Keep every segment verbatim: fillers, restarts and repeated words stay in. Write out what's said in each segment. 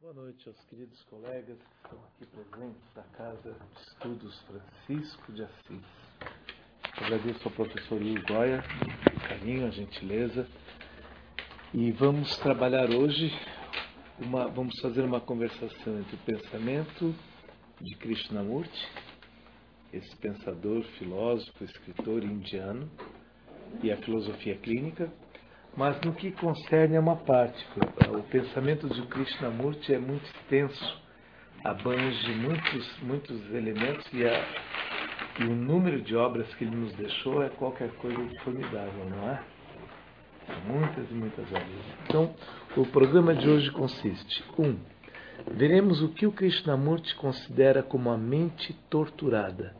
Boa noite aos queridos colegas que estão aqui presentes da Casa de Estudos Francisco de Assis. Agradeço ao professor Will Goya o carinho, a gentileza. E vamos trabalhar hoje, uma, vamos fazer uma conversação entre o pensamento de Krishnamurti, esse pensador, filósofo, escritor indiano, e a filosofia clínica. Mas no que concerne a uma parte, o pensamento de Krishnamurti é muito extenso, abrange muitos, muitos elementos e, a, e o número de obras que ele nos deixou é qualquer coisa de formidável, não é? Muitas e muitas obras. Então, o programa de hoje consiste: um, veremos o que o Krishnamurti considera como a mente torturada.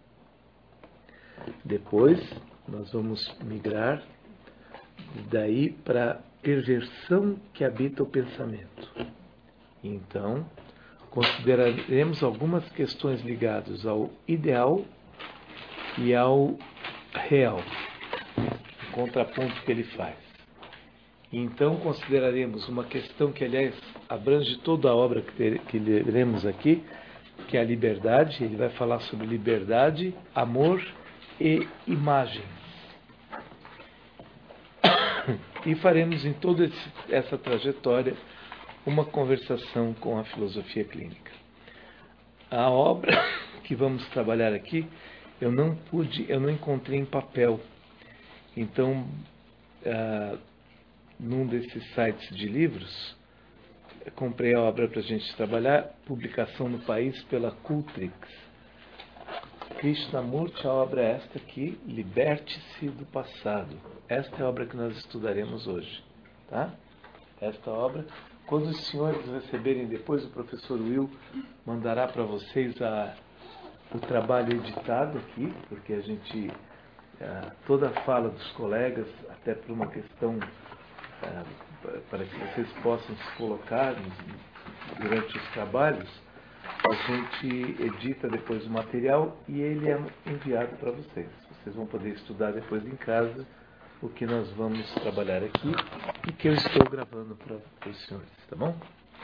Depois, nós vamos migrar daí para a perversão que habita o pensamento. Então, consideraremos algumas questões ligadas ao ideal e ao real, o contraponto que ele faz. Então, consideraremos uma questão que, aliás, abrange toda a obra que, ter, que leremos aqui, que é a liberdade. Ele vai falar sobre liberdade, amor e imagem. E faremos em toda essa trajetória uma conversação com a filosofia clínica. A obra que vamos trabalhar aqui, eu não pude, eu não encontrei em papel. Então, ah, num desses sites de livros, eu comprei a obra para a gente trabalhar, publicação no país pela Cultrix. Krishnamurti, a obra é esta aqui, Liberte-se do Passado. Esta é a obra que nós estudaremos hoje. Tá? Esta obra, quando os senhores receberem depois, o professor Will mandará para vocês a, o trabalho editado aqui, porque a gente, a, toda a fala dos colegas, até por uma questão a, para que vocês possam se colocar durante os trabalhos, a gente edita depois o material e ele é enviado para vocês. Vocês vão poder estudar depois em casa o que nós vamos trabalhar aqui e que eu estou gravando para os senhores, tá bom?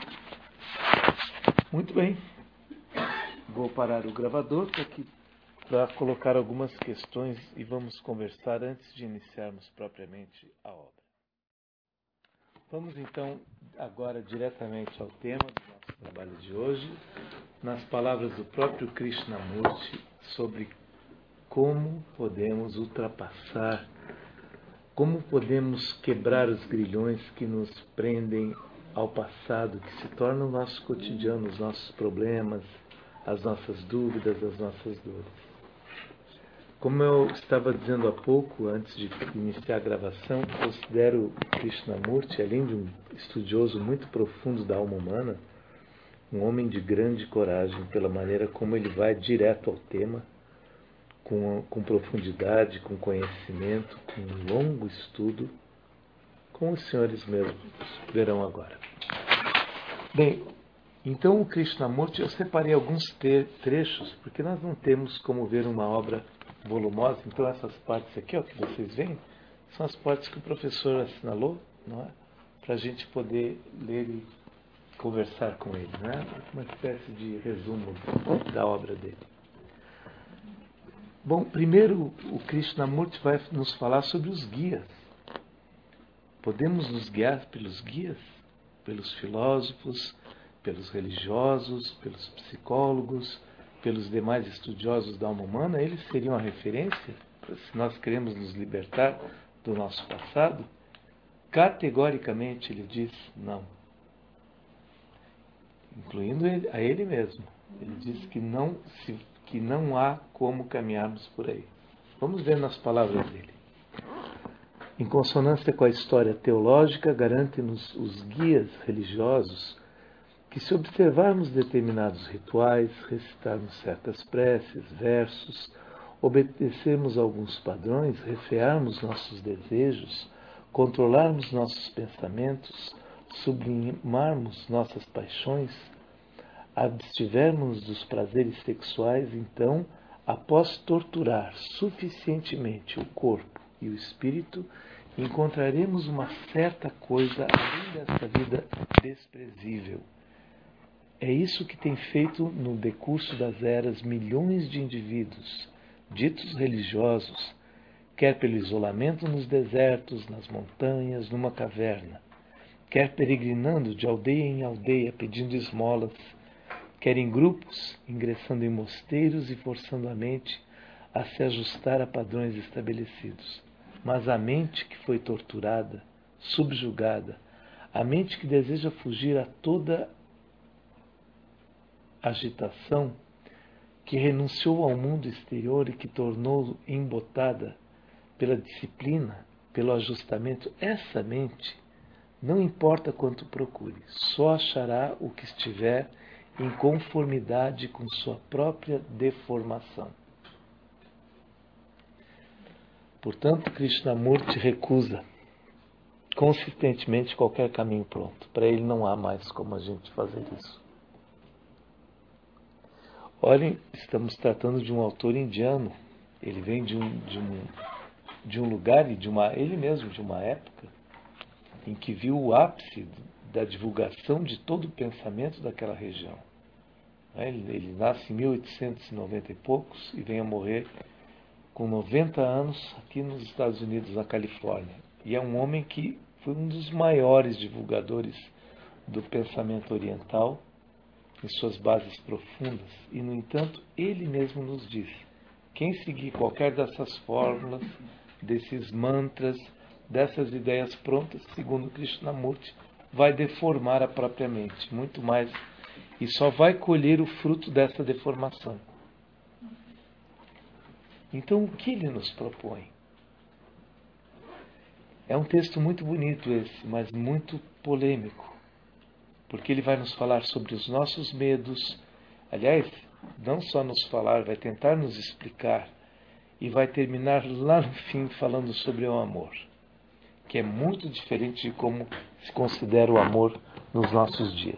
Muito bem. Vou parar o gravador para colocar algumas questões e vamos conversar antes de iniciarmos propriamente a obra. Vamos então agora diretamente ao tema do nosso trabalho de hoje, nas palavras do próprio Krishnamurti sobre como podemos ultrapassar, como podemos quebrar os grilhões que nos prendem ao passado, que se tornam o nosso cotidiano, os nossos problemas, as nossas dúvidas, as nossas dores. Como eu estava dizendo há pouco, antes de iniciar a gravação, considero Krishnamurti, além de um estudioso muito profundo da alma humana, um homem de grande coragem, pela maneira como ele vai direto ao tema, com, com profundidade, com conhecimento, com um longo estudo, como os senhores mesmos verão agora. Bem, então o Krishnamurti, eu separei alguns trechos, porque nós não temos como ver uma obra volumosa. Então essas partes aqui, ó, que vocês veem, são as partes que o professor assinalou, não é? Para a gente poder ler e conversar com ele, né? Uma espécie de resumo da obra dele. Bom, primeiro o Krishnamurti vai nos falar sobre os guias. Podemos nos guiar pelos guias, pelos filósofos, pelos religiosos, pelos psicólogos, pelos demais estudiosos da alma humana. Eles seriam a referência se nós queremos nos libertar do nosso passado? Categoricamente ele diz não. Incluindo ele, a ele mesmo. Ele diz que não, se, que não há como caminharmos por aí. Vamos ver nas palavras dele. Em consonância com a história teológica, garante-nos os guias religiosos que, se observarmos determinados rituais, recitarmos certas preces, versos, obedecermos alguns padrões, refrearmos nossos desejos, controlarmos nossos pensamentos, sublimarmos nossas paixões, abstivermos dos prazeres sexuais, então, após torturar suficientemente o corpo e o espírito, encontraremos uma certa coisa além desta vida desprezível, É isso que tem feito no decurso das eras milhões de indivíduos, ditos religiosos, quer pelo isolamento nos desertos, nas montanhas, numa caverna, quer peregrinando de aldeia em aldeia pedindo esmolas, quer em grupos, ingressando em mosteiros e forçando a mente a se ajustar a padrões estabelecidos. Mas a mente que foi torturada, subjugada, a mente que deseja fugir a toda agitação, que renunciou ao mundo exterior e que tornou embotada pela disciplina, pelo ajustamento, essa mente, não importa quanto procure, só achará o que estiver em conformidade com sua própria deformação. Portanto, Krishnamurti recusa consistentemente qualquer caminho pronto. Para ele não há mais como a gente fazer isso. Olhem, estamos tratando de um autor indiano. Ele vem de um, de um, de um lugar e de uma, ele mesmo de uma época em que viu o ápice da divulgação de todo o pensamento daquela região. Ele, ele nasce em mil oitocentos e noventa e poucos e vem a morrer com noventa anos aqui nos Estados Unidos, na Califórnia. E é um homem que foi um dos maiores divulgadores do pensamento oriental em suas bases profundas. E, no entanto, ele mesmo nos diz: quem seguir qualquer dessas fórmulas, desses mantras, dessas ideias prontas, segundo Krishnamurti, vai deformar a própria mente, muito mais, e só vai colher o fruto dessa deformação. Então, o que ele nos propõe? É um texto muito bonito esse, mas muito polêmico, porque ele vai nos falar sobre os nossos medos. Aliás, não só nos falar, vai tentar nos explicar, e vai terminar lá no fim falando sobre o amor, que é muito diferente de como se considera o amor nos nossos dias.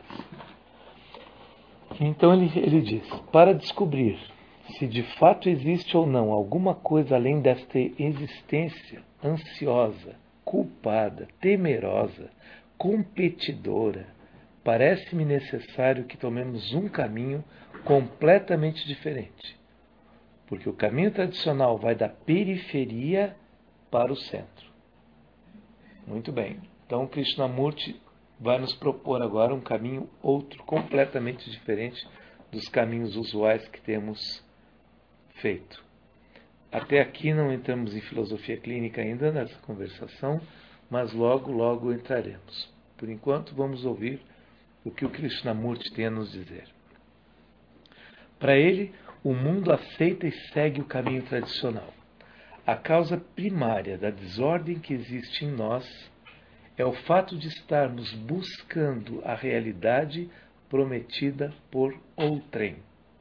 Então ele, ele diz: para descobrir se de fato existe ou não alguma coisa além desta existência ansiosa, culpada, temerosa, competidora, parece-me necessário que tomemos um caminho completamente diferente. Porque o caminho tradicional vai da periferia para o centro. Muito bem. Então, Krishnamurti vai nos propor agora um caminho outro, completamente diferente dos caminhos usuais que temos feito. Até aqui não entramos em filosofia clínica ainda nessa conversação, mas logo, logo entraremos. Por enquanto, vamos ouvir o que o Krishnamurti tem a nos dizer. Para ele, o mundo aceita e segue o caminho tradicional. A causa primária da desordem que existe em nós é o fato de estarmos buscando a realidade prometida por outrem.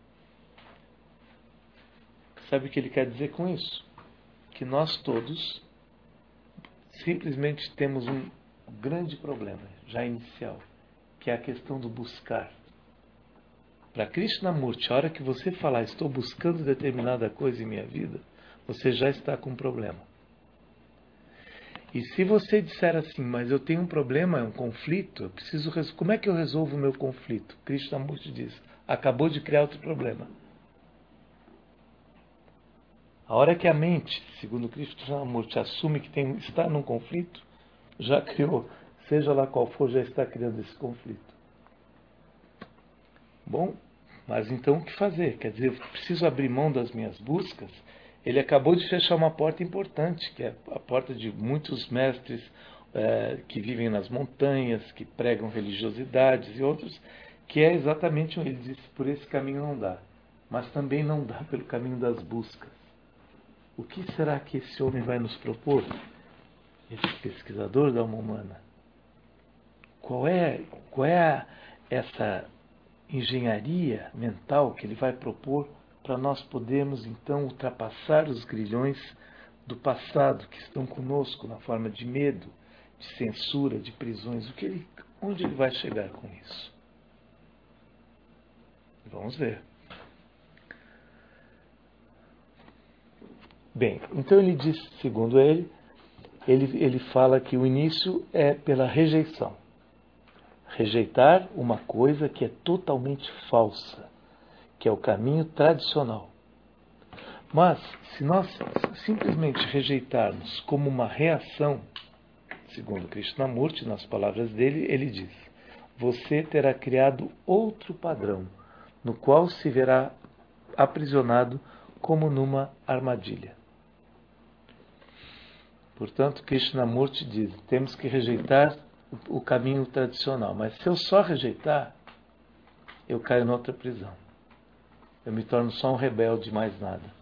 Sabe o que ele quer dizer com isso? Que nós todos simplesmente temos um grande problema, já inicial, que é a questão do buscar. Para Krishnamurti, a hora que você falar estou buscando determinada coisa em minha vida, você já está com um problema. E se você disser assim, mas eu tenho um problema, é um conflito, eu preciso res... como é que eu resolvo o meu conflito? Krishnamurti diz: acabou de criar outro problema. A hora que a mente, segundo Krishnamurti, assume que tem, está num conflito, já criou, seja lá qual for, já está criando esse conflito. Bom, mas então o que fazer? Quer dizer, eu preciso abrir mão das minhas buscas? Ele acabou de fechar uma porta importante, que é a porta de muitos mestres é, que vivem nas montanhas, que pregam religiosidades e outros, que é exatamente, ele disse, por esse caminho não dá. Mas também não dá pelo caminho das buscas. O que será que esse homem vai nos propor? Esse pesquisador da alma humana. Qual é, qual é a, essa engenharia mental que ele vai propor para nós podermos então ultrapassar os grilhões do passado que estão conosco na forma de medo, de censura, de prisões? O que ele, onde ele vai chegar com isso? Vamos ver. Bem, então ele diz, segundo ele, ele, ele fala que o início é pela rejeição. Rejeitar uma coisa que é totalmente falsa, que é o caminho tradicional. Mas, se nós simplesmente rejeitarmos como uma reação, segundo Krishnamurti, nas palavras dele, ele diz: você terá criado outro padrão, no qual se verá aprisionado como numa armadilha. Portanto, Krishnamurti diz: temos que rejeitar o caminho tradicional. Mas se eu só rejeitar, eu caio noutra prisão. Eu me torno só um rebelde, mais nada.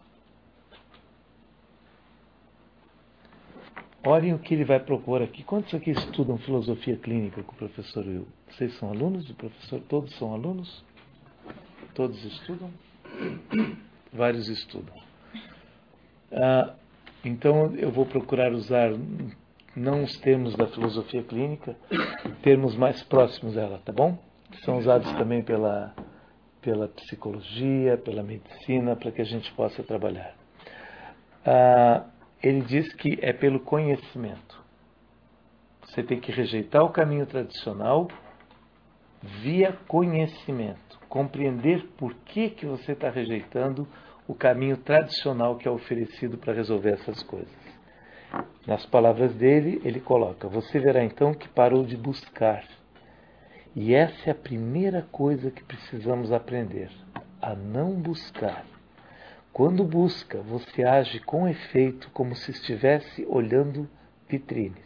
Olhem o que ele vai propor aqui. Quantos aqui estudam filosofia clínica com o professor Will? Vocês são alunos do professor? Todos são alunos? Todos estudam? Vários estudam. Ah, então eu vou procurar usar não os termos da filosofia clínica, termos mais próximos dela, tá bom? Que são usados também pela, pela psicologia, pela medicina, para que a gente possa trabalhar. Ah, ele diz que é pelo conhecimento. Você tem que rejeitar o caminho tradicional via conhecimento. Compreender por que, que você está rejeitando o caminho tradicional que é oferecido para resolver essas coisas. Nas palavras dele, ele coloca: você verá então que parou de buscar. E essa é a primeira coisa que precisamos aprender, a não buscar. Quando busca, você age com efeito como se estivesse olhando vitrines.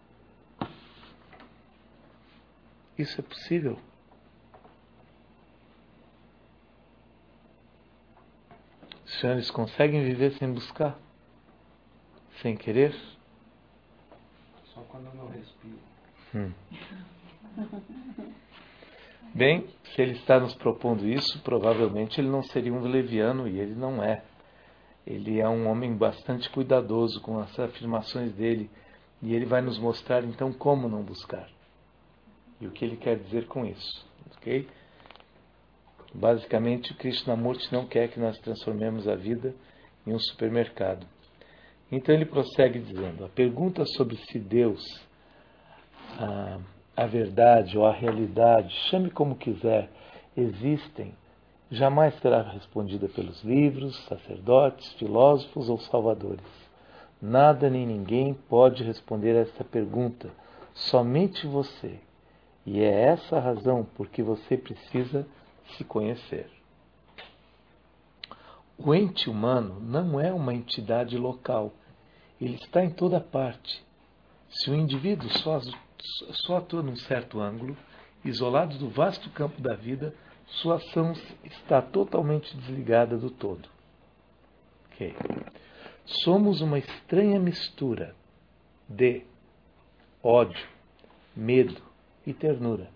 Isso é possível? Os senhores conseguem viver sem buscar? Sem querer? Só quando eu não respiro. Hum. Bem, se ele está nos propondo isso, provavelmente ele não seria um leviano, e ele não é. Ele é um homem bastante cuidadoso com as afirmações dele, e ele vai nos mostrar então como não buscar. E o que ele quer dizer com isso, ok? Basicamente, o Krishnamurti não quer que nós transformemos a vida em um supermercado. Então ele prossegue dizendo: a pergunta sobre se Deus, a, a verdade ou a realidade, chame como quiser, existem, jamais será respondida pelos livros, sacerdotes, filósofos ou salvadores. Nada nem ninguém pode responder a essa pergunta, somente você. E é essa a razão por que você precisa se conhecer. O ente humano não é uma entidade local. Ele está em toda parte. Se o indivíduo só, só atua num certo ângulo, isolado do vasto campo da vida, sua ação está totalmente desligada do todo. Okay. Somos uma estranha mistura de ódio, medo e ternura.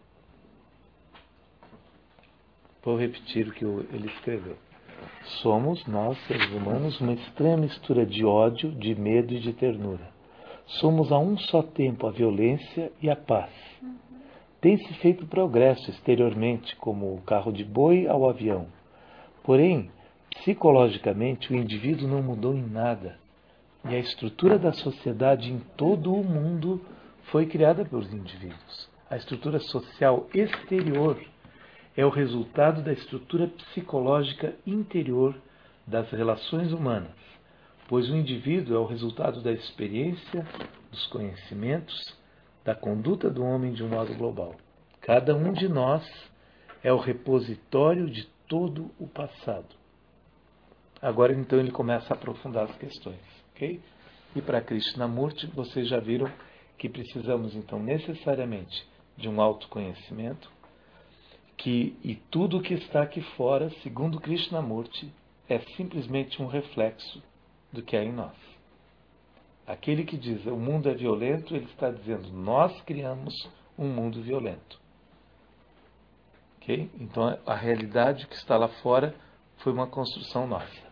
Vou repetir o que ele escreveu. Somos, nós, seres humanos, uma estranha mistura de ódio, de medo e de ternura. Somos a um só tempo a violência e a paz. Tem-se feito progresso exteriormente, como o carro de boi ao avião. Porém, psicologicamente, o indivíduo não mudou em nada. E a estrutura da sociedade em todo o mundo foi criada pelos indivíduos. A estrutura social exterior é o resultado da estrutura psicológica interior das relações humanas, pois o indivíduo é o resultado da experiência, dos conhecimentos, da conduta do homem de um modo global. Cada um de nós é o repositório de todo o passado. Agora, então, ele começa a aprofundar as questões, ok? E para Krishnamurti, vocês já viram que precisamos, então, necessariamente de um autoconhecimento, que, e tudo o que está aqui fora, segundo Krishnamurti, é simplesmente um reflexo do que há em nós. Aquele que diz o mundo é violento, ele está dizendo nós criamos um mundo violento. Okay? Então a realidade que está lá fora foi uma construção nossa.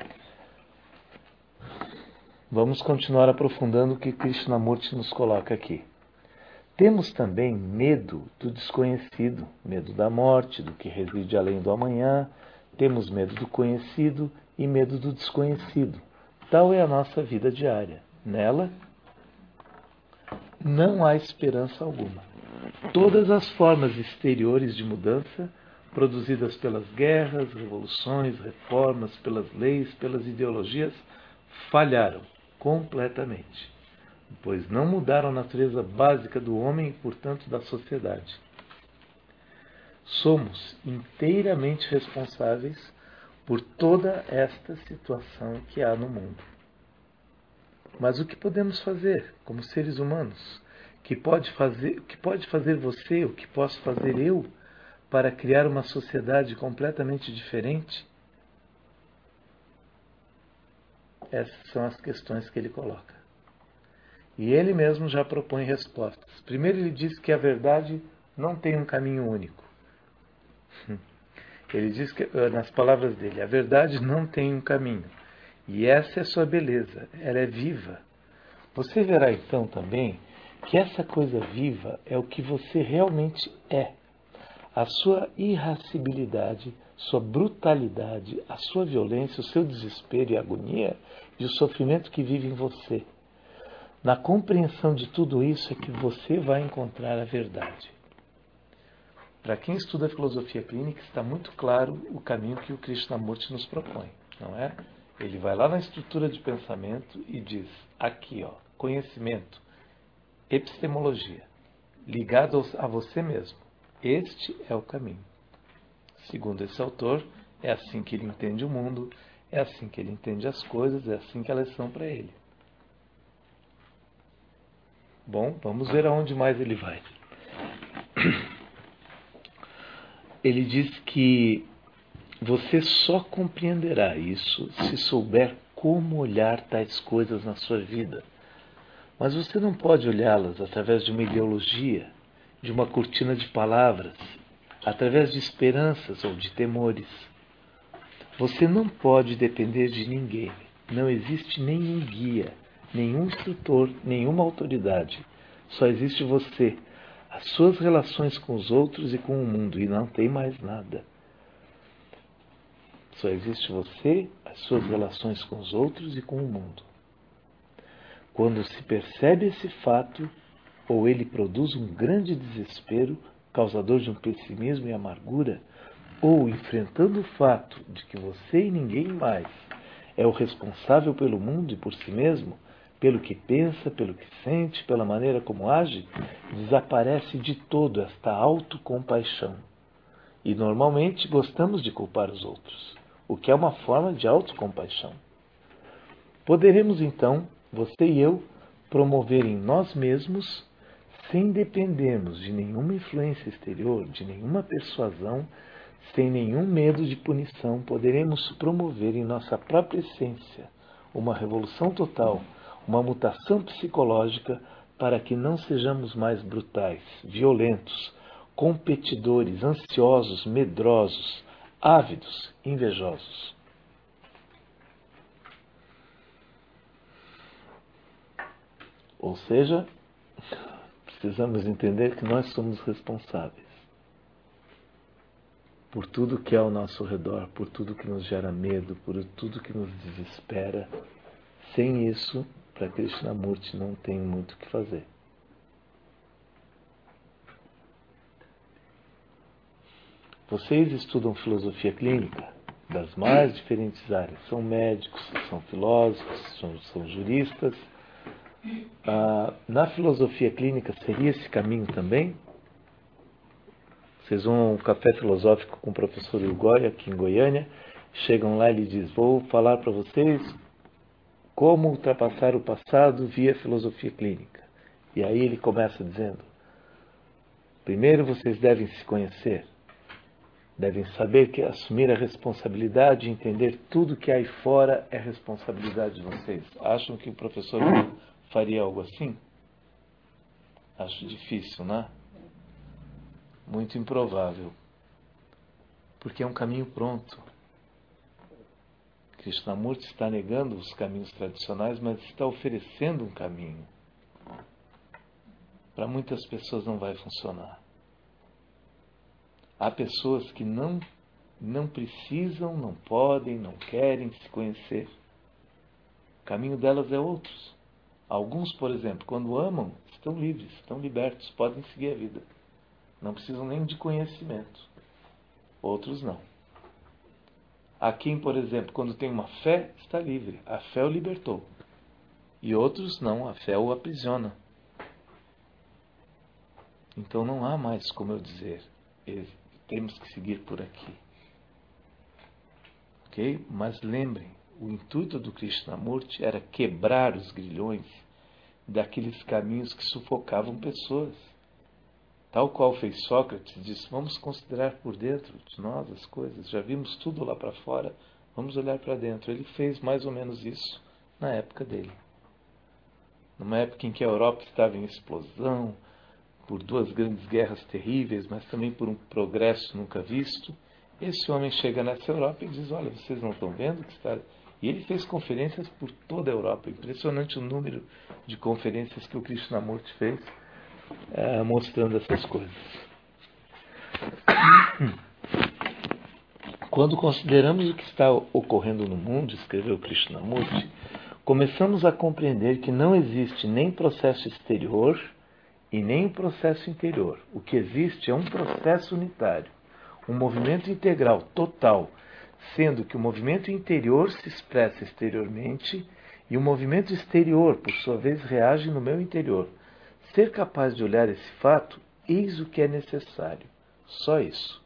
Vamos continuar aprofundando o que Krishnamurti nos coloca aqui. Temos também medo do desconhecido, medo da morte, do que reside além do amanhã. Temos medo do conhecido e medo do desconhecido. Tal é a nossa vida diária. Nela, não há esperança alguma. todas as formas exteriores de mudança produzidas pelas guerras, revoluções, reformas, pelas leis, pelas ideologias, falharam completamente, pois não mudaram a natureza básica do homem e, portanto, da sociedade. Somos inteiramente responsáveis por toda esta situação que há no mundo. Mas o que podemos fazer como seres humanos? Que pode fazer, o que pode fazer você, o que posso fazer eu, para criar uma sociedade completamente diferente? Essas são as questões que ele coloca. E ele mesmo já propõe respostas. Primeiro ele diz que a verdade não tem um caminho único. Ele diz que, nas palavras dele, a verdade não tem um caminho. E essa é a sua beleza, ela é viva. Você verá então também que essa coisa viva é o que você realmente é. A sua irascibilidade, sua brutalidade, a sua violência, o seu desespero e agonia e o sofrimento que vive em você. Na compreensão de tudo isso é que você vai encontrar a verdade. Para quem estuda a filosofia clínica, está muito claro o caminho que o Krishnamurti nos propõe, não é? Ele vai lá na estrutura de pensamento e diz, aqui, ó, conhecimento, epistemologia, ligado a você mesmo. Este é o caminho. Segundo esse autor, é assim que ele entende o mundo, é assim que ele entende as coisas, é assim que elas são para ele. Bom, vamos ver aonde mais ele vai. Ele diz que você só compreenderá isso se souber como olhar tais coisas na sua vida. Mas você não pode olhá-las através de uma ideologia, de uma cortina de palavras, através de esperanças ou de temores. Você não pode depender de ninguém. Não existe nenhum guia, nenhum instrutor, nenhuma autoridade. Só existe você, as suas relações com os outros e com o mundo, e não tem mais nada. Só existe você, as suas relações com os outros e com o mundo. Quando se percebe esse fato, ou ele produz um grande desespero, causador de um pessimismo e amargura, ou enfrentando o fato de que você e ninguém mais é o responsável pelo mundo e por si mesmo, pelo que pensa, pelo que sente, pela maneira como age, desaparece de todo esta autocompaixão. E normalmente gostamos de culpar os outros, o que é uma forma de autocompaixão. Poderemos então, você e eu, promover em nós mesmos, sem dependermos de nenhuma influência exterior, de nenhuma persuasão, sem nenhum medo de punição, poderemos promover em nossa própria essência uma revolução total, uma mutação psicológica para que não sejamos mais brutais, violentos, competidores, ansiosos, medrosos, ávidos, invejosos. Ou seja, precisamos entender que nós somos responsáveis por tudo que é ao nosso redor, por tudo que nos gera medo, por tudo que nos desespera. Sem isso, para Krishnamurti não tem muito o que fazer. Vocês estudam filosofia clínica das mais diferentes áreas. São médicos, são filósofos, são, são juristas. Ah, na filosofia clínica seria esse caminho também? Vocês vão a um café filosófico com o professor Ugói aqui em Goiânia, chegam lá e ele diz, vou falar para vocês como ultrapassar o passado via filosofia clínica. E aí ele começa dizendo, primeiro vocês devem se conhecer, devem saber que assumir a responsabilidade e entender tudo que há aí fora é responsabilidade de vocês. Acham que o professor faria algo assim? Acho difícil, né? Muito improvável. Porque é um caminho pronto. Krishnamurti está negando os caminhos tradicionais, mas está oferecendo um caminho. Para muitas pessoas não vai funcionar. Há pessoas que não, não precisam, não podem, não querem se conhecer. O caminho delas é outros. Alguns, por exemplo, quando amam, estão livres, estão libertos, podem seguir a vida. Não precisam nem de conhecimento. Outros não. Há quem, por exemplo, quando tem uma fé, está livre. A fé o libertou. E outros não, a fé o aprisiona. Então não há mais como eu dizer, temos que seguir por aqui. Ok? Mas lembrem, o intuito do Krishnamurti era quebrar os grilhões daqueles caminhos que sufocavam pessoas. Tal qual fez Sócrates, disse, vamos considerar por dentro de nós as coisas, já vimos tudo lá para fora, vamos olhar para dentro. Ele fez mais ou menos isso na época dele. Numa época em que a Europa estava em explosão, por duas grandes guerras terríveis, mas também por um progresso nunca visto, esse homem chega nessa Europa e diz, olha, vocês não estão vendo que está... E ele fez conferências por toda a Europa. Impressionante o número de conferências que o Krishnamurti fez, é, mostrando essas coisas. Quando consideramos o que está ocorrendo no mundo, escreveu Krishnamurti, começamos a compreender que não existe nem processo exterior e nem um processo interior. O que existe é um processo unitário, um movimento integral, total, sendo que o movimento interior se expressa exteriormente e o movimento exterior, por sua vez, reage no meu interior. Ser capaz de olhar esse fato, eis o que é necessário. Só isso.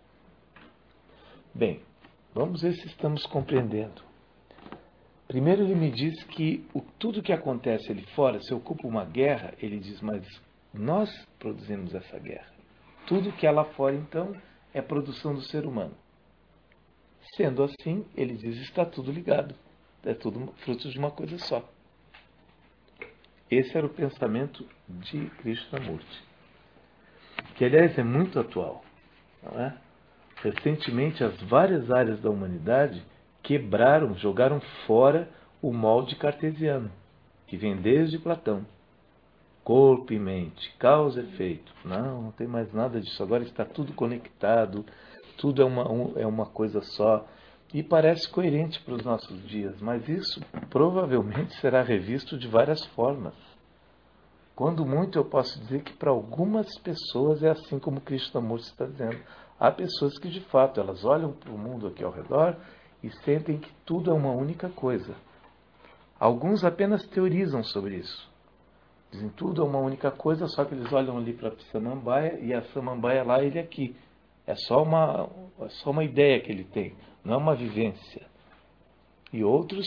Bem, vamos ver se estamos compreendendo. Primeiro ele me diz que o, tudo que acontece ali fora, se ocupa uma guerra, ele diz, mas nós produzimos essa guerra. Tudo que há lá fora, então, é produção do ser humano. Sendo assim, ele diz, está tudo ligado. É tudo fruto de uma coisa só. Esse era o pensamento de Krishnamurti. Que, aliás, é muito atual. Não é? Recentemente, as várias áreas da humanidade quebraram, jogaram fora o molde cartesiano, que vem desde Platão. Corpo e mente, causa e efeito. Não, não tem mais nada disso. Agora está tudo conectado, tudo é uma, um, é uma coisa só. E parece coerente para os nossos dias, mas isso provavelmente será revisto de várias formas. Quando muito eu posso dizer que para algumas pessoas é assim como Krishnamurti está dizendo. Há pessoas que de fato elas olham para o mundo aqui ao redor e sentem que tudo é uma única coisa. Alguns apenas teorizam sobre isso. Dizem tudo é uma única coisa, só que eles olham ali para a samambaia e a samambaia lá, ele aqui. É só uma, é só uma ideia que ele tem, não é uma vivência. E outros,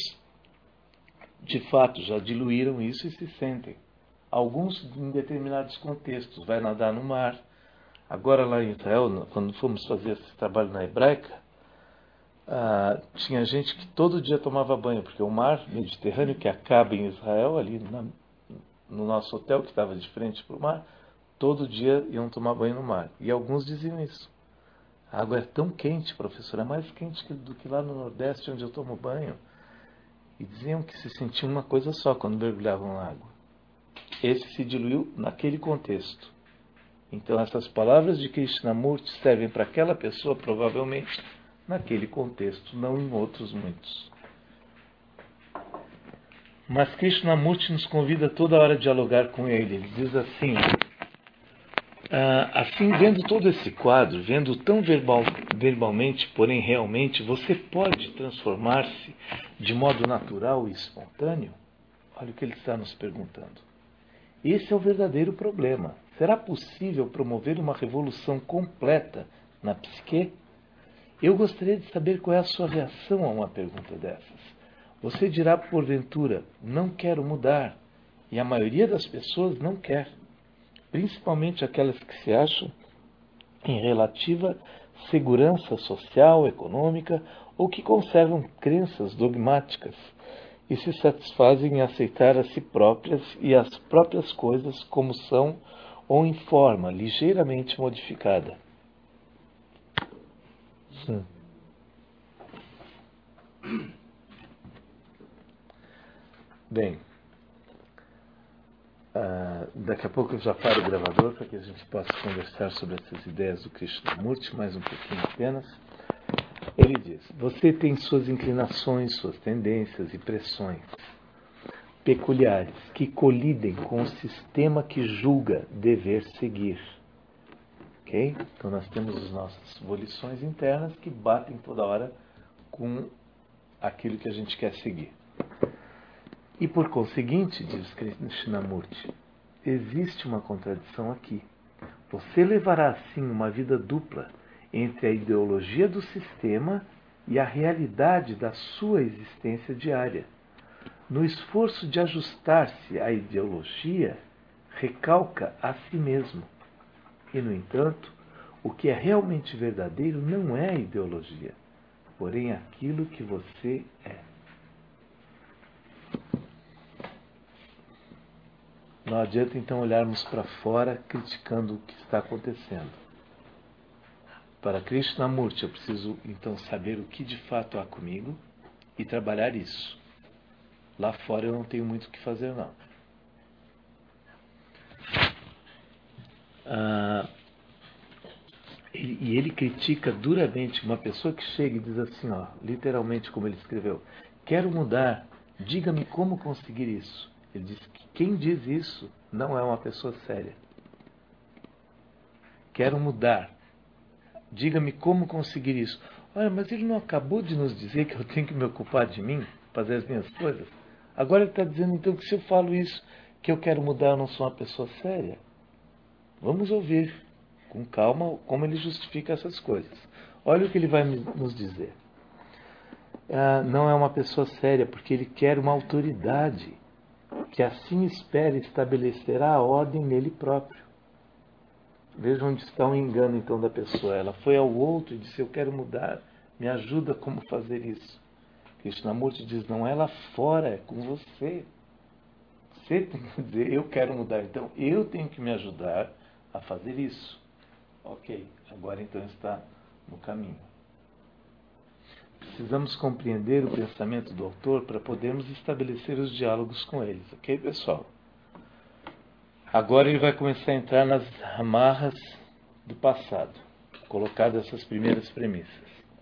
de fato, já diluíram isso e se sentem. Alguns, em determinados contextos, vai nadar no mar. Agora lá em Israel, quando fomos fazer esse trabalho na Hebraica, ah, tinha gente que todo dia tomava banho, porque o mar Mediterrâneo, que acaba em Israel, ali na no nosso hotel, que estava de frente para o mar, todo dia iam tomar banho no mar. E alguns diziam isso. A água é tão quente, professor, é mais quente do que lá no Nordeste, onde eu tomo banho. E diziam que se sentiam uma coisa só quando mergulhavam na água. Esse se diluiu naquele contexto. Então essas palavras de Krishnamurti servem para aquela pessoa, provavelmente, naquele contexto, não em outros muitos. Mas Krishnamurti nos convida toda hora a dialogar com ele. Ele diz assim, ah, assim, vendo todo esse quadro, vendo tão verbal, verbalmente, porém realmente, você pode transformar-se de modo natural e espontâneo? Olha o que ele está nos perguntando. Esse é o verdadeiro problema. Será possível promover uma revolução completa na psique? Eu gostaria de saber qual é a sua reação a uma pergunta dessas. Você dirá porventura, não quero mudar, e a maioria das pessoas não quer, principalmente aquelas que se acham em relativa segurança social, econômica, ou que conservam crenças dogmáticas e se satisfazem em aceitar a si próprias e as próprias coisas como são ou em forma ligeiramente modificada. Sim. Bem, uh, daqui a pouco eu já paro o gravador para que a gente possa conversar sobre essas ideias do Krishnamurti, mais um pouquinho apenas. Ele diz, você tem suas inclinações, suas tendências e pressões peculiares que colidem com o sistema que julga dever seguir. Ok? Então nós temos as nossas volições internas que batem toda hora com aquilo que a gente quer seguir. E por conseguinte, diz Krishnamurti, existe uma contradição aqui. Você levará assim uma vida dupla entre a ideologia do sistema e a realidade da sua existência diária. No esforço de ajustar-se à ideologia, recalca a si mesmo. E, no entanto, o que é realmente verdadeiro não é a ideologia, porém aquilo que você é. Não adianta então olharmos para fora criticando o que está acontecendo. Para Krishnamurti, eu preciso então saber o que de fato há comigo e trabalhar isso. Lá fora eu não tenho muito o que fazer, não. Ah, ele, e ele critica duramente uma pessoa que chega e diz assim, ó, literalmente como ele escreveu, quero mudar, diga-me como conseguir isso. Ele diz que quem diz isso não é uma pessoa séria. Quero mudar, diga-me como conseguir isso. Olha, mas ele não acabou de nos dizer que eu tenho que me ocupar de mim, fazer as minhas coisas? Agora ele está dizendo então que se eu falo isso, que eu quero mudar, eu não sou uma pessoa séria? Vamos ouvir com calma como ele justifica essas coisas. Olha o que ele vai nos dizer. Ah, não é uma pessoa séria porque ele quer uma autoridade que assim espera estabelecerá a ordem nele próprio. Veja onde está o engano então da pessoa. Ela foi ao outro e disse, eu quero mudar, me ajuda como fazer isso. Krishnamurti diz, não é lá fora, é com você. Você tem que dizer, eu quero mudar, então eu tenho que me ajudar a fazer isso. Ok, agora então está no caminho. Precisamos compreender o pensamento do autor para podermos estabelecer os diálogos com eles, ok, pessoal? Agora ele vai começar a entrar nas amarras do passado, colocado essas primeiras premissas.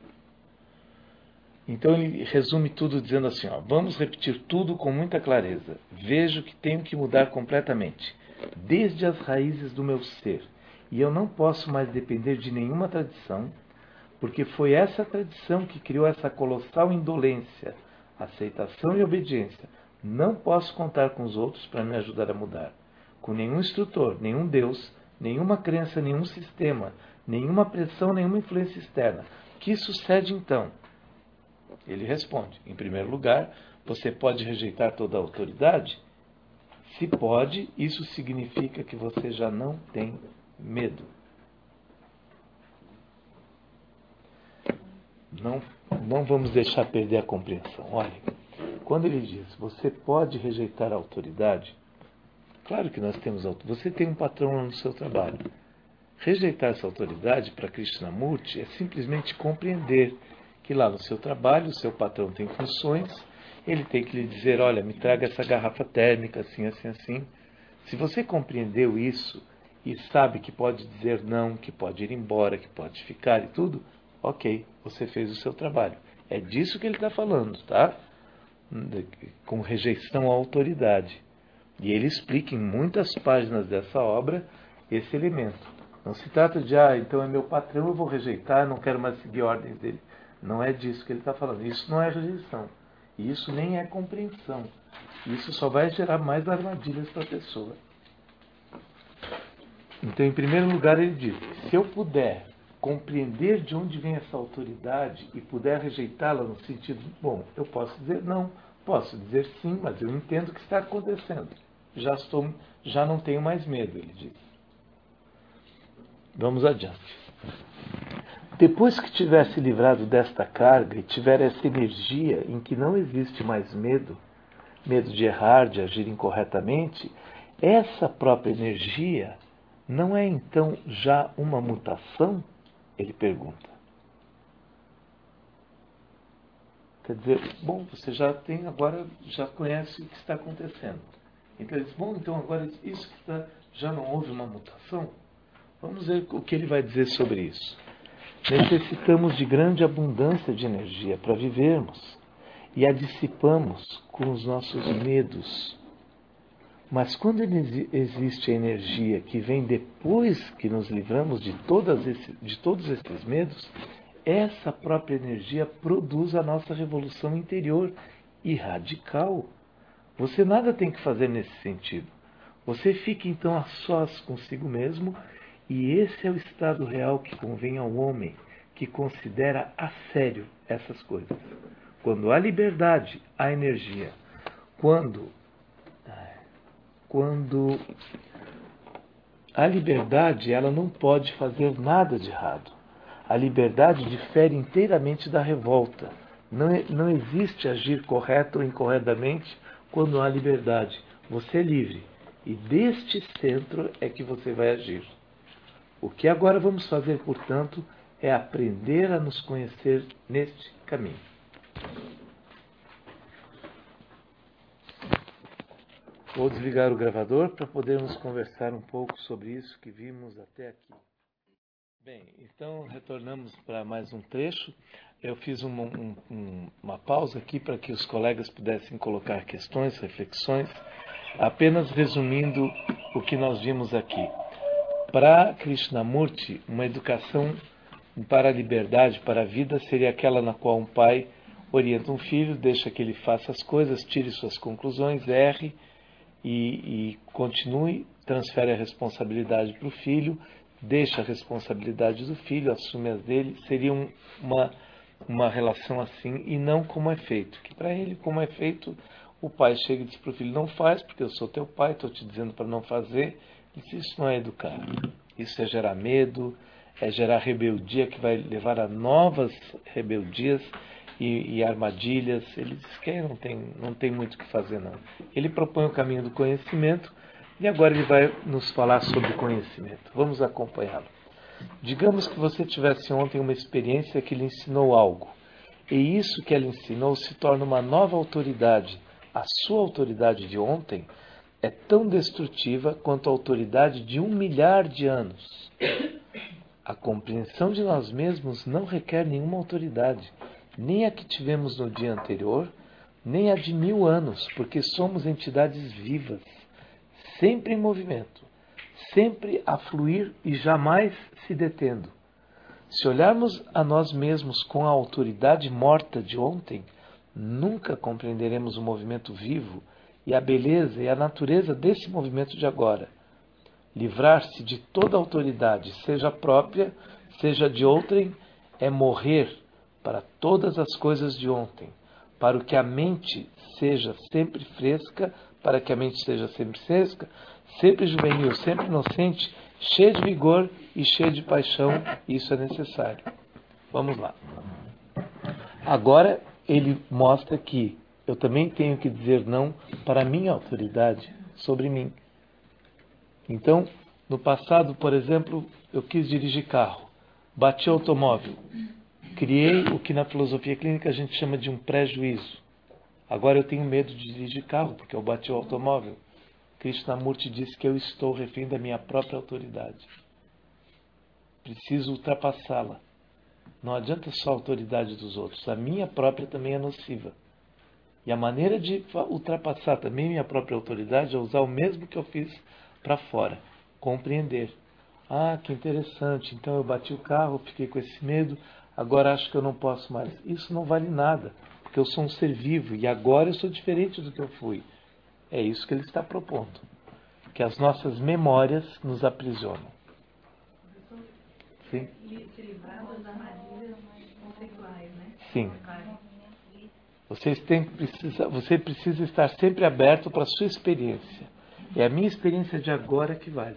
Então ele resume tudo dizendo assim, ó, vamos repetir tudo com muita clareza. Vejo que tenho que mudar completamente, desde as raízes do meu ser, e eu não posso mais depender de nenhuma tradição, porque foi essa tradição que criou essa colossal indolência, aceitação e obediência. Não posso contar com os outros para me ajudar a mudar. Com nenhum instrutor, nenhum Deus, nenhuma crença, nenhum sistema, nenhuma pressão, nenhuma influência externa. O que sucede então? Ele responde, em primeiro lugar, você pode rejeitar toda a autoridade? Se pode, isso significa que você já não tem medo. Não, não vamos deixar perder a compreensão. Olha, quando ele diz, você pode rejeitar a autoridade, claro que nós temos autoridade. Você tem um patrão no seu trabalho. Rejeitar essa autoridade para Krishnamurti é simplesmente compreender que lá no seu trabalho o seu patrão tem funções, ele tem que lhe dizer, olha, me traga essa garrafa térmica, assim, assim, assim. Se você compreendeu isso e sabe que pode dizer não, que pode ir embora, que pode ficar e tudo, ok, você fez o seu trabalho. É disso que ele está falando, tá? Com rejeição à autoridade. E ele explica em muitas páginas dessa obra esse elemento. Não se trata de, ah, então é meu patrão, eu vou rejeitar, não quero mais seguir ordens dele. Não é disso que ele está falando. Isso não é rejeição. E isso nem é compreensão. Isso só vai gerar mais armadilhas para a pessoa. Então, em primeiro lugar, ele diz, se eu puder compreender de onde vem essa autoridade e puder rejeitá-la no sentido, bom, eu posso dizer não, posso dizer sim, mas eu entendo o que está acontecendo. Já, estou, já não tenho mais medo, ele diz. Vamos adiante. Depois que tiver se livrado desta carga e tiver essa energia em que não existe mais medo, medo de errar, de agir incorretamente, essa própria energia não é então já uma mutação? Ele pergunta. Quer dizer, bom, você já tem, agora já conhece o que está acontecendo. Então ele diz, bom, então agora isso que está, já não houve uma mutação? Vamos ver o que ele vai dizer sobre isso. Necessitamos de grande abundância de energia para vivermos e a dissipamos com os nossos medos. Mas quando existe a energia que vem depois que nos livramos de, todas esse, de todos esses medos, essa própria energia produz a nossa revolução interior e radical. Você nada tem que fazer nesse sentido. Você fica então a sós consigo mesmo, e esse é o estado real que convém ao homem, que considera a sério essas coisas. Quando há liberdade, há energia. Quando, quando a liberdade, ela não pode fazer nada de errado. A liberdade difere inteiramente da revolta. Não, não existe agir correto ou incorretamente quando há liberdade. Você é livre. E deste centro é que você vai agir. O que agora vamos fazer, portanto, é aprender a nos conhecer neste caminho. Vou desligar o gravador para podermos conversar um pouco sobre isso que vimos até aqui. Bem, então retornamos para mais um trecho. Eu fiz uma, um, uma pausa aqui para que os colegas pudessem colocar questões, reflexões, apenas resumindo o que nós vimos aqui. Para Krishnamurti, uma educação para a liberdade, para a vida, seria aquela na qual um pai orienta um filho, deixa que ele faça as coisas, tire suas conclusões, erre e, e continue, transfere a responsabilidade para o filho, deixa a responsabilidade do filho, assume as dele. Seria um, uma, uma relação assim, e não como é feito. Que para ele, como é feito, o pai chega e diz para o filho, não faz, porque eu sou teu pai, estou te dizendo para não fazer. Isso não é educar. Isso é gerar medo, é gerar rebeldia, que vai levar a novas rebeldias e, e armadilhas. Ele diz que não tem, não tem muito o que fazer, não. Ele propõe o caminho do conhecimento, e agora ele vai nos falar sobre o conhecimento. Vamos acompanhá-lo. Digamos que você tivesse ontem uma experiência que lhe ensinou algo, e isso que ela ensinou se torna uma nova autoridade. A sua autoridade de ontem é tão destrutiva quanto a autoridade de um milhar de anos. A compreensão de nós mesmos não requer nenhuma autoridade, nem a que tivemos no dia anterior, nem a de mil anos, porque somos entidades vivas, sempre em movimento, sempre a fluir e jamais se detendo. Se olharmos a nós mesmos com a autoridade morta de ontem, nunca compreenderemos o movimento vivo e a beleza e a natureza desse movimento de agora. Livrar-se de toda autoridade, seja própria, seja de outrem, é morrer para todas as coisas de ontem, para o que a mente seja sempre fresca, para que a mente seja sempre fresca, sempre juvenil, sempre inocente, cheia de vigor e cheia de paixão. Isso é necessário. Vamos lá. Agora ele mostra que eu também tenho que dizer não para a minha autoridade sobre mim. Então, no passado, por exemplo, eu quis dirigir carro, bati automóvel, criei o que na filosofia clínica a gente chama de um prejuízo. Agora eu tenho medo de dirigir carro porque eu bati o automóvel. Krishnamurti diz que eu estou refém da minha própria autoridade. Preciso ultrapassá-la. Não adianta só a autoridade dos outros, a minha própria também é nociva. E a maneira de ultrapassar também minha própria autoridade é usar o mesmo que eu fiz para fora. Compreender. Ah, que interessante, então eu bati o carro, fiquei com esse medo, agora acho que eu não posso mais. Isso não vale nada, porque eu sou um ser vivo e agora eu sou diferente do que eu fui. É isso que ele está propondo. Que as nossas memórias nos aprisionam. Sim? Sim. Vocês têm, precisa, você precisa estar sempre aberto para a sua experiência. É a minha experiência de agora que vale.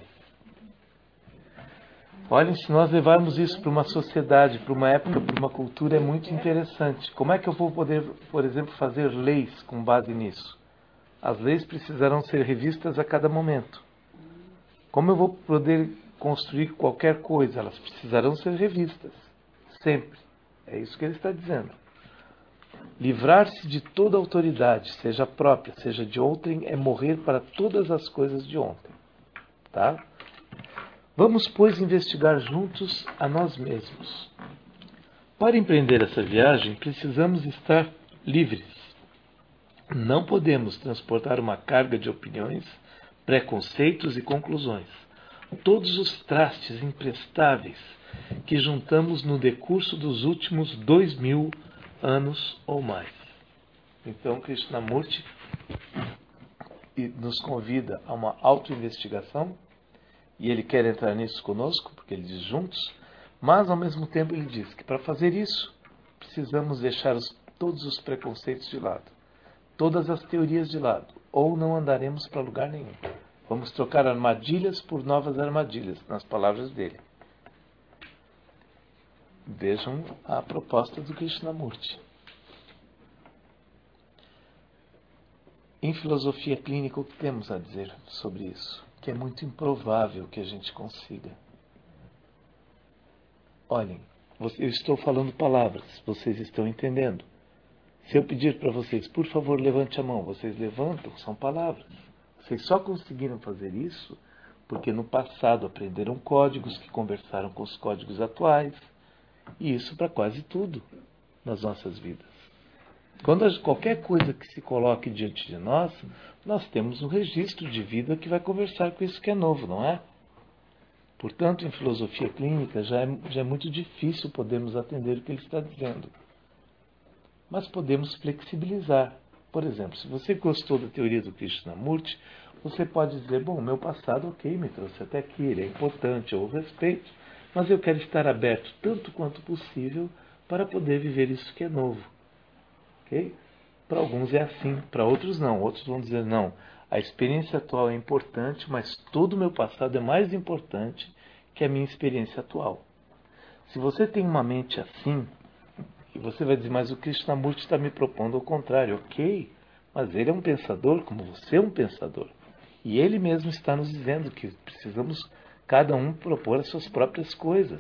Olhem, se nós levarmos isso para uma sociedade, para uma época, para uma cultura, é muito interessante. Como é que eu vou poder, por exemplo, fazer leis com base nisso? As leis precisarão ser revistas a cada momento. Como eu vou poder construir qualquer coisa? Elas precisarão ser revistas. Sempre. É isso que ele está dizendo. Livrar-se de toda autoridade, seja própria, seja de outrem, é morrer para todas as coisas de ontem. Tá? Vamos, pois, investigar juntos a nós mesmos. Para empreender essa viagem, precisamos estar livres. Não podemos transportar uma carga de opiniões, preconceitos e conclusões. Todos os trastes imprestáveis que juntamos no decurso dos últimos dois mil anos ou mais. Então, Krishnamurti nos convida a uma autoinvestigação, e ele quer entrar nisso conosco, porque ele diz juntos, mas ao mesmo tempo ele diz que para fazer isso, precisamos deixar os, todos os preconceitos de lado, todas as teorias de lado, ou não andaremos para lugar nenhum. Vamos trocar armadilhas por novas armadilhas, nas palavras dele. Vejam a proposta do Krishnamurti. Em filosofia clínica, o que temos a dizer sobre isso? Que é muito improvável que a gente consiga. Olhem, eu estou falando palavras, vocês estão entendendo. Se eu pedir para vocês, por favor, levante a mão, vocês levantam, são palavras. Vocês só conseguiram fazer isso porque no passado aprenderam códigos que conversaram com os códigos atuais. E isso para quase tudo nas nossas vidas. Quando a, qualquer coisa que se coloque diante de nós, nós temos um registro de vida que vai conversar com isso que é novo, não é? Portanto, em filosofia clínica já é, já é muito difícil podermos atender o que ele está dizendo. Mas podemos flexibilizar. Por exemplo, se você gostou da teoria do Krishnamurti, você pode dizer, bom, meu passado, ok, me trouxe até aqui, ele é importante, eu o respeito, mas eu quero estar aberto tanto quanto possível para poder viver isso que é novo. Okay? Para alguns é assim, para outros não. Outros vão dizer, não, a experiência atual é importante, mas todo o meu passado é mais importante que a minha experiência atual. Se você tem uma mente assim, e você vai dizer, mas o Krishnamurti está me propondo ao contrário. Ok, mas ele é um pensador como você é um pensador. E ele mesmo está nos dizendo que precisamos cada um propor as suas próprias coisas.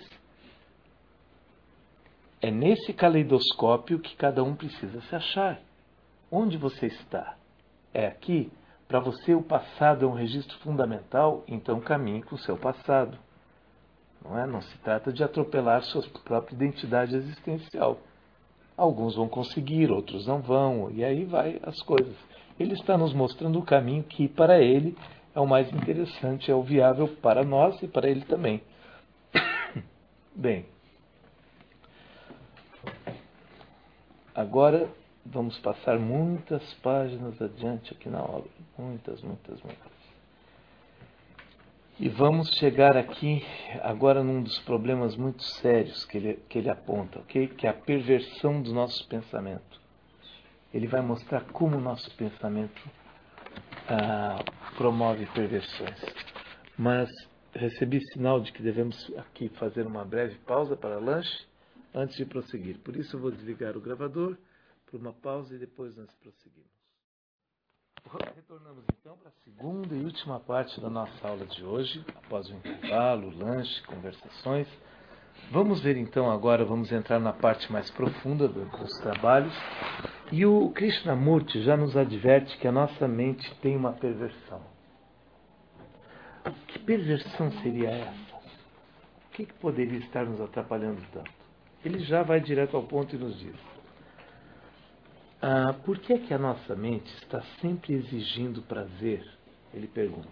É nesse caleidoscópio que cada um precisa se achar. Onde você está? É aqui? Para você o passado é um registro fundamental, então caminhe com o seu passado. Não é? Não se trata de atropelar sua própria identidade existencial. Alguns vão conseguir, outros não vão, e aí vai as coisas. Ele está nos mostrando o caminho que para ele é o mais interessante, é o viável para nós e para ele também. Bem, agora vamos passar muitas páginas adiante aqui na obra. Muitas, muitas, muitas. E vamos chegar aqui agora num dos problemas muito sérios que ele, que ele aponta, ok? Que é a perversão do nosso pensamento. Ele vai mostrar como o nosso pensamento ah, promove perversões. Mas recebi sinal de que devemos aqui fazer uma breve pausa para lanche antes de prosseguir. Por isso eu vou desligar o gravador por uma pausa e depois nós prosseguimos. Retornamos então para a segunda e última parte da nossa aula de hoje, após o intervalo, lanche, conversações. Vamos ver então agora, vamos entrar na parte mais profunda dos trabalhos. E o Krishnamurti já nos adverte que a nossa mente tem uma perversão. Que perversão seria essa? O que, que poderia estar nos atrapalhando tanto? Ele já vai direto ao ponto e nos diz. Ah, por que é que a nossa mente está sempre exigindo prazer? Ele pergunta.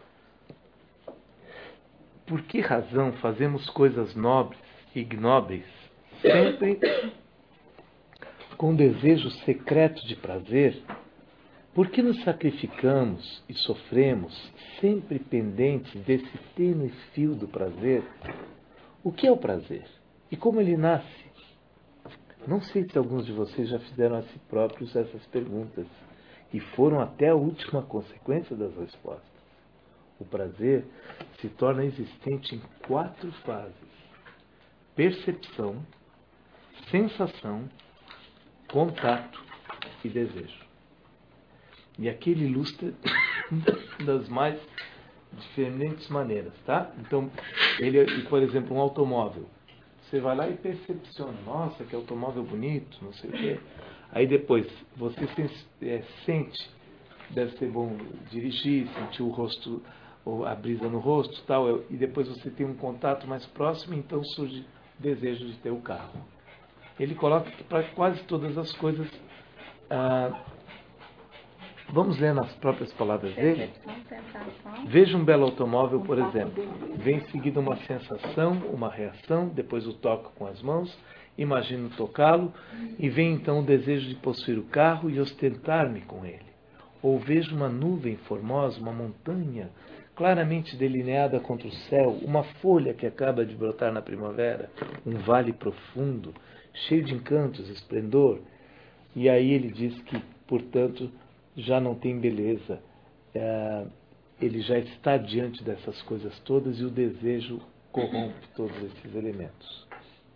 Por que razão fazemos coisas nobres e ignóbeis sempre com desejo secreto de prazer? Por que nos sacrificamos e sofremos sempre pendentes desse tênue fio do prazer? O que é o prazer? E como ele nasce? Não sei se alguns de vocês já fizeram a si próprios essas perguntas e foram até a última consequência das respostas. O prazer se torna existente em quatro fases: percepção, sensação, contato e desejo. E aqui ele ilustra das mais diferentes maneiras, tá? Então, ele, por exemplo, um automóvel. Você vai lá e percepciona, nossa, que automóvel bonito, não sei o quê. Aí depois, você é, sente, deve ser bom dirigir, sentir o rosto, ou a brisa no rosto, tal, e depois você tem um contato mais próximo, então surge o desejo de ter o carro. Ele coloca que para quase todas as coisas, ah, Vamos ler nas próprias palavras dele? Percepção, sensação. Veja um belo automóvel, por exemplo. Vem em seguida uma sensação, uma reação, depois o toco com as mãos, imagino tocá-lo, e vem então o desejo de possuir o carro e ostentar-me com ele. Ou vejo uma nuvem formosa, uma montanha claramente delineada contra o céu, uma folha que acaba de brotar na primavera, um vale profundo, cheio de encantos, esplendor. E aí ele diz que, portanto, já não tem beleza. É, ele já está diante dessas coisas todas e o desejo corrompe todos esses elementos.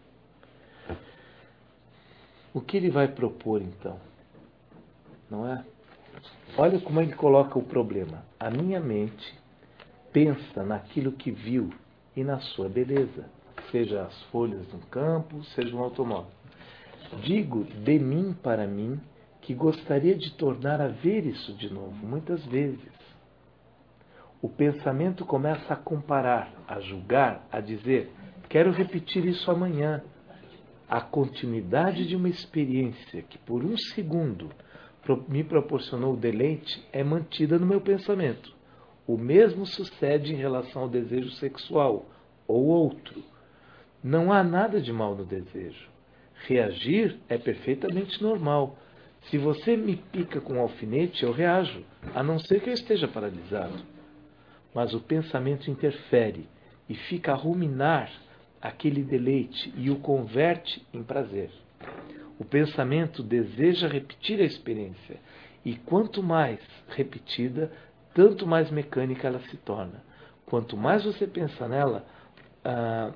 O que ele vai propor, então? Não é? Olha como ele coloca o problema. A minha mente pensa naquilo que viu e na sua beleza, seja as folhas de um campo, seja um automóvel. Digo de mim para mim que gostaria de tornar a ver isso de novo, muitas vezes. O pensamento começa a comparar, a julgar, a dizer, quero repetir isso amanhã. A continuidade de uma experiência que por um segundo me proporcionou deleite é mantida no meu pensamento. O mesmo sucede em relação ao desejo sexual, ou outro. Não há nada de mal no desejo. Reagir é perfeitamente normal. Se você me pica com um alfinete, eu reajo, a não ser que eu esteja paralisado. Mas o pensamento interfere e fica a ruminar aquele deleite e o converte em prazer. O pensamento deseja repetir a experiência, e quanto mais repetida, tanto mais mecânica ela se torna. Quanto mais você pensa nela, ah,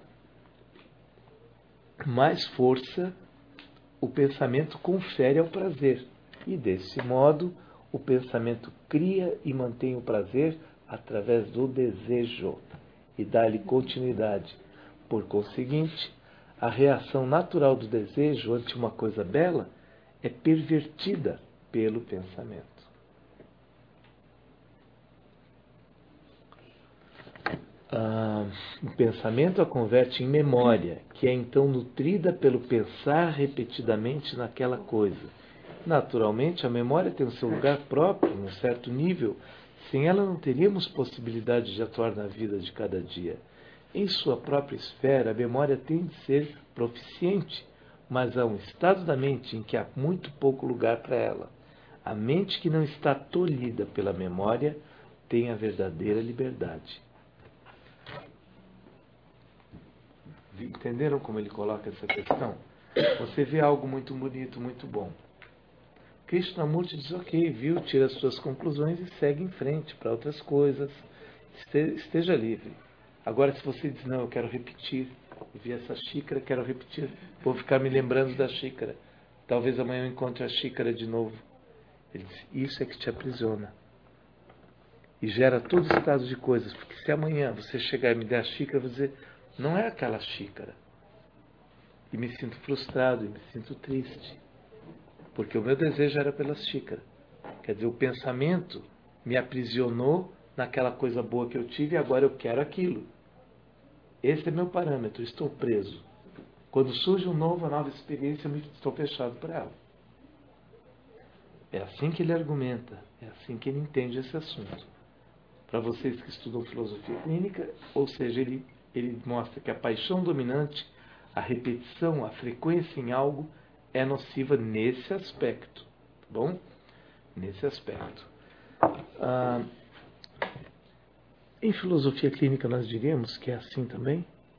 mais força o pensamento confere ao prazer. E desse modo, o pensamento cria e mantém o prazer através do desejo e dá-lhe continuidade. Por conseguinte, a reação natural do desejo ante uma coisa bela é pervertida pelo pensamento. Ah, o pensamento a converte em memória, que é então nutrida pelo pensar repetidamente naquela coisa. Naturalmente, a memória tem o seu lugar próprio, num certo nível. Sem ela não teríamos possibilidade de atuar na vida de cada dia. Em sua própria esfera, a memória tem de ser proficiente, mas há um estado da mente em que há muito pouco lugar para ela. A mente que não está tolhida pela memória tem a verdadeira liberdade. Entenderam como ele coloca essa questão? Você vê algo muito bonito, muito bom. Krishnamurti diz, ok, viu, tira as suas conclusões e segue em frente para outras coisas. Esteja livre. Agora, se você diz, não, eu quero repetir, eu vi essa xícara, quero repetir, vou ficar me lembrando da xícara. Talvez amanhã eu encontre a xícara de novo. Ele diz, isso é que te aprisiona. E gera todo estado de coisas, porque se amanhã você chegar e me der a xícara, eu vou dizer, não é aquela xícara. E me sinto frustrado, e me sinto triste. Porque o meu desejo era pela xícara. Quer dizer, o pensamento me aprisionou naquela coisa boa que eu tive e agora eu quero aquilo. Esse é meu parâmetro, estou preso. Quando surge um novo, uma nova experiência, eu estou fechado para ela. É assim que ele argumenta, é assim que ele entende esse assunto. Para vocês que estudam filosofia clínica, ou seja, ele, ele mostra que a paixão dominante, a repetição, a frequência em algo, é nociva nesse aspecto. Tá bom? Nesse aspecto. Ah, em filosofia clínica nós diríamos que é assim também?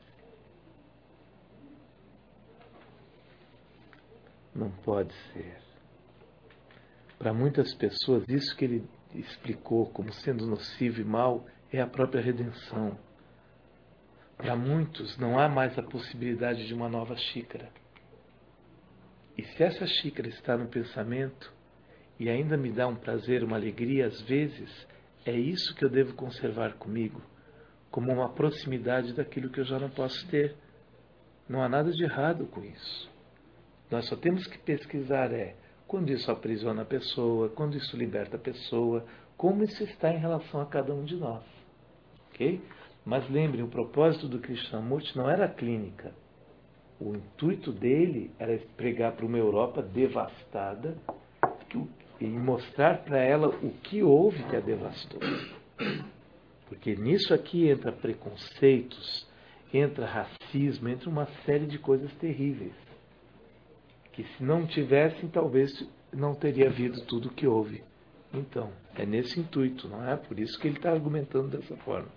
Não pode ser. Para muitas pessoas, isso que ele explicou como sendo nocivo e mal é a própria redenção. Para muitos, não há mais a possibilidade de uma nova xícara. E se essa xícara está no pensamento e ainda me dá um prazer, uma alegria, às vezes, é isso que eu devo conservar comigo, como uma proximidade daquilo que eu já não posso ter. Não há nada de errado com isso. Nós só temos que pesquisar é quando isso aprisiona a pessoa, quando isso liberta a pessoa, como isso está em relação a cada um de nós. Ok? Mas lembrem, o propósito do Krishnamurti não era a clínica. O intuito dele era pregar para uma Europa devastada, que e mostrar para ela o que houve que a devastou. Porque nisso aqui entra preconceitos, entra racismo, entra uma série de coisas terríveis. Que se não tivessem, talvez não teria havido tudo o que houve. Então, é nesse intuito, não é? Por isso que ele está argumentando dessa forma.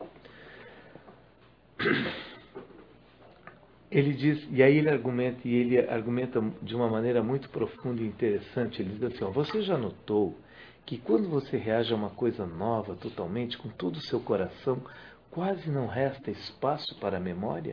Ele diz, e aí ele argumenta, e ele argumenta de uma maneira muito profunda e interessante. Ele diz assim, ó, você já notou que quando você reage a uma coisa nova totalmente, com todo o seu coração, quase não resta espaço para a memória?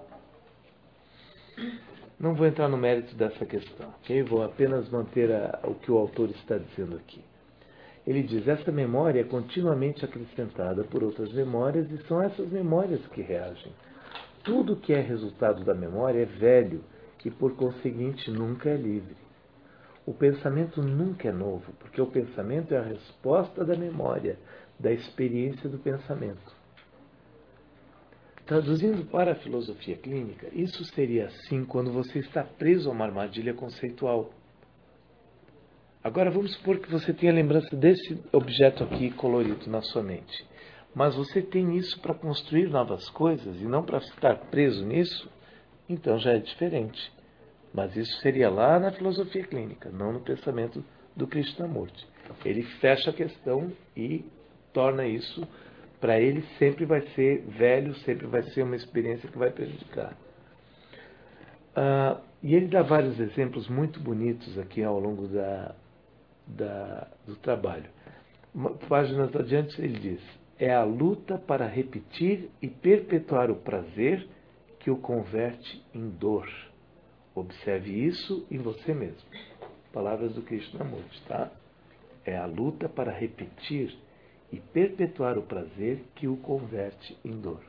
Não vou entrar no mérito dessa questão, ok? Vou apenas manter a, o que o autor está dizendo aqui. Ele diz, essa memória é continuamente acrescentada por outras memórias e são essas memórias que reagem. Tudo que é resultado da memória é velho e, por conseguinte, nunca é livre. O pensamento nunca é novo, porque o pensamento é a resposta da memória, da experiência do pensamento. Traduzindo para a filosofia clínica, isso seria assim quando você está preso a uma armadilha conceitual. Agora vamos supor que você tenha lembrança desse objeto aqui colorido na sua mente. Mas você tem isso para construir novas coisas e não para estar preso nisso, então já é diferente. Mas isso seria lá na filosofia clínica, não no pensamento do Krishnamurti. Ele fecha a questão e torna isso, para ele sempre vai ser velho, sempre vai ser uma experiência que vai prejudicar. Ah, e ele dá vários exemplos muito bonitos aqui ao longo da, da, do trabalho. Páginas adiante ele diz, é a luta para repetir e perpetuar o prazer que o converte em dor. Observe isso em você mesmo. Palavras do Krishnamurti, tá? É a luta para repetir e perpetuar o prazer que o converte em dor.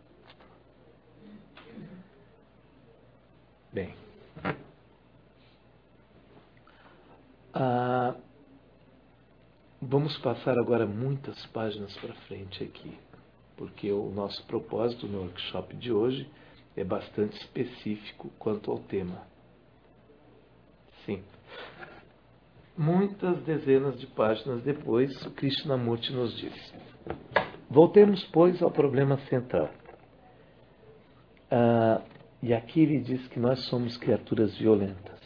Bem. Ah, vamos passar agora muitas páginas para frente aqui, porque o nosso propósito no workshop de hoje é bastante específico quanto ao tema. Sim. Muitas dezenas de páginas depois, o Krishnamurti nos diz. Voltemos, pois, ao problema central. Ah, e aqui ele diz que nós somos criaturas violentas.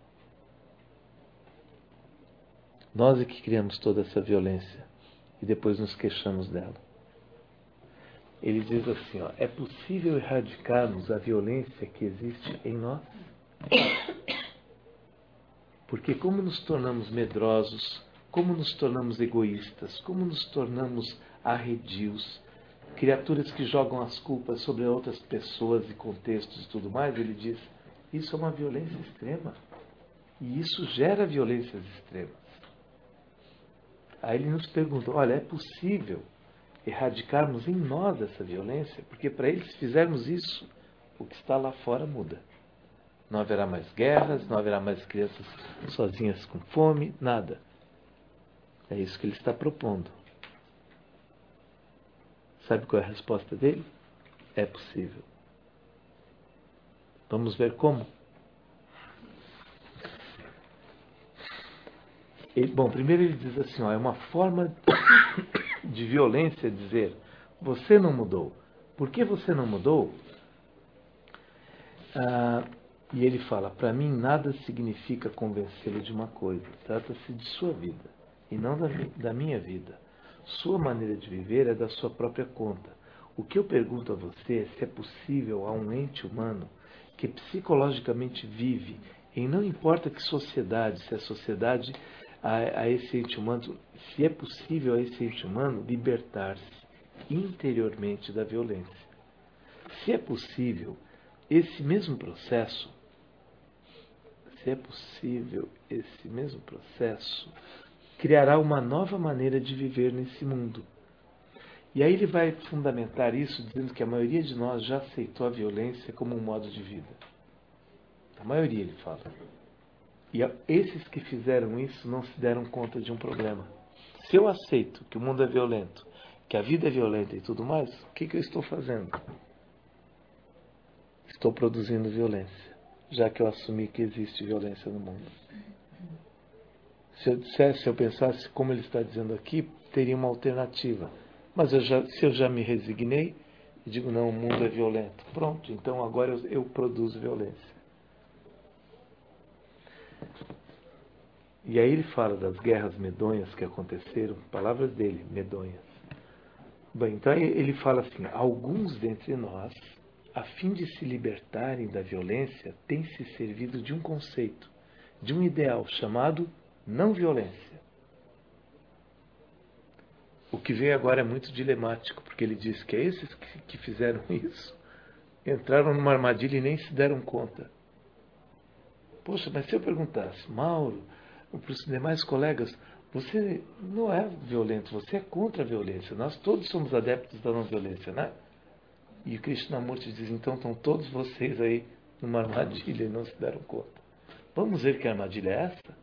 Nós é que criamos toda essa violência e depois nos queixamos dela. Ele diz assim, ó, é possível erradicarmos a violência que existe em nós? Porque como nos tornamos medrosos, como nos tornamos egoístas, como nos tornamos arredios, criaturas que jogam as culpas sobre outras pessoas e contextos e tudo mais, ele diz, isso é uma violência extrema. E isso gera violências extremas. Aí ele nos pergunta, olha, é possível erradicarmos em nós essa violência? Porque para ele, se fizermos isso, o que está lá fora muda. Não haverá mais guerras, não haverá mais crianças sozinhas com fome, nada. É isso que ele está propondo. Sabe qual é a resposta dele? É possível. Vamos ver como? Ele, bom, primeiro ele diz assim, ó, é uma forma de violência dizer, você não mudou. Por que você não mudou? Ah, e ele fala, para mim nada significa convencê-lo de uma coisa. Trata-se de sua vida e não da, da minha vida. Sua maneira de viver é da sua própria conta. O que eu pergunto a você é se é possível a um ente humano que psicologicamente vive em não importa que sociedade, se a sociedade a, a esse ente humano, se é possível a esse ente humano libertar-se interiormente da violência. Se é possível, esse mesmo processo, se é possível, esse mesmo processo criará uma nova maneira de viver nesse mundo. E aí ele vai fundamentar isso dizendo que a maioria de nós já aceitou a violência como um modo de vida. A maioria, ele fala. E esses que fizeram isso não se deram conta de um problema. Se eu aceito que o mundo é violento, que a vida é violenta e tudo mais, o que, que eu estou fazendo? Estou produzindo violência, já que eu assumi que existe violência no mundo. Se eu dissesse, se eu pensasse como ele está dizendo aqui, teria uma alternativa. Mas eu já, se eu já me resignei, e digo, não, o mundo é violento. Pronto, então agora eu, eu produzo violência. E aí ele fala das guerras medonhas que aconteceram, palavras dele, medonhas. Bem, então ele fala assim, alguns dentre nós, a fim de se libertarem da violência, têm se servido de um conceito, de um ideal chamado não violência. O que vem agora é muito dilemático, porque ele diz que é esses que, que fizeram isso, entraram numa armadilha e nem se deram conta. Poxa, mas se eu perguntasse, Mauro, para os demais colegas, você não é violento, você é contra a violência. Nós todos somos adeptos da não violência, né? E o Krishnamurti diz, então estão todos vocês aí numa armadilha e não se deram conta. Vamos ver que armadilha é essa?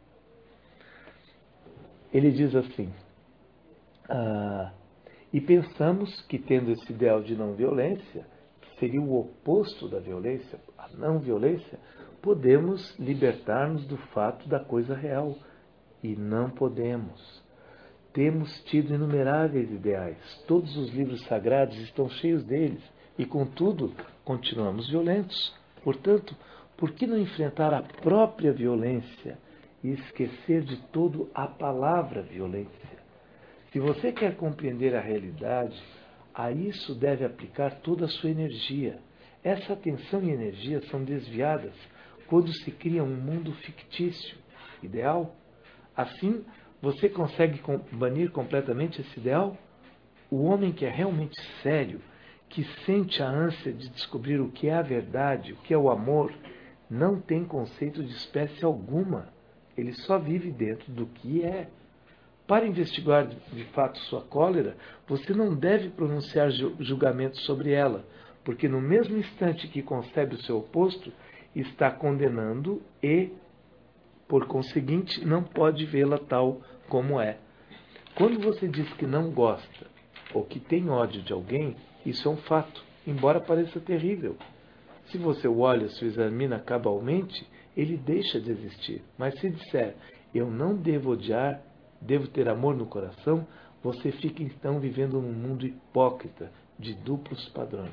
Ele diz assim, ah, e pensamos que tendo esse ideal de não violência, que seria o oposto da violência, a não violência, podemos libertar-nos do fato da coisa real. E não podemos. Temos tido inumeráveis ideais. Todos os livros sagrados estão cheios deles. E, contudo, continuamos violentos. Portanto, por que não enfrentar a própria violência e esquecer de todo a palavra violência? Se você quer compreender a realidade, a isso deve aplicar toda a sua energia. Essa atenção e energia são desviadas quando se cria um mundo fictício, ideal. Assim, você consegue banir completamente esse ideal? O homem que é realmente sério, que sente a ânsia de descobrir o que é a verdade, o que é o amor, não tem conceito de espécie alguma. Ele só vive dentro do que é. Para investigar de fato sua cólera, você não deve pronunciar julgamento sobre ela, porque no mesmo instante que concebe o seu oposto, está condenando e, por conseguinte, não pode vê-la tal como é. Quando você diz que não gosta ou que tem ódio de alguém, isso é um fato, embora pareça terrível. Se você o olha, se o examina cabalmente, ele deixa de existir. Mas se disser, eu não devo odiar, devo ter amor no coração, você fica então vivendo num mundo hipócrita, de duplos padrões.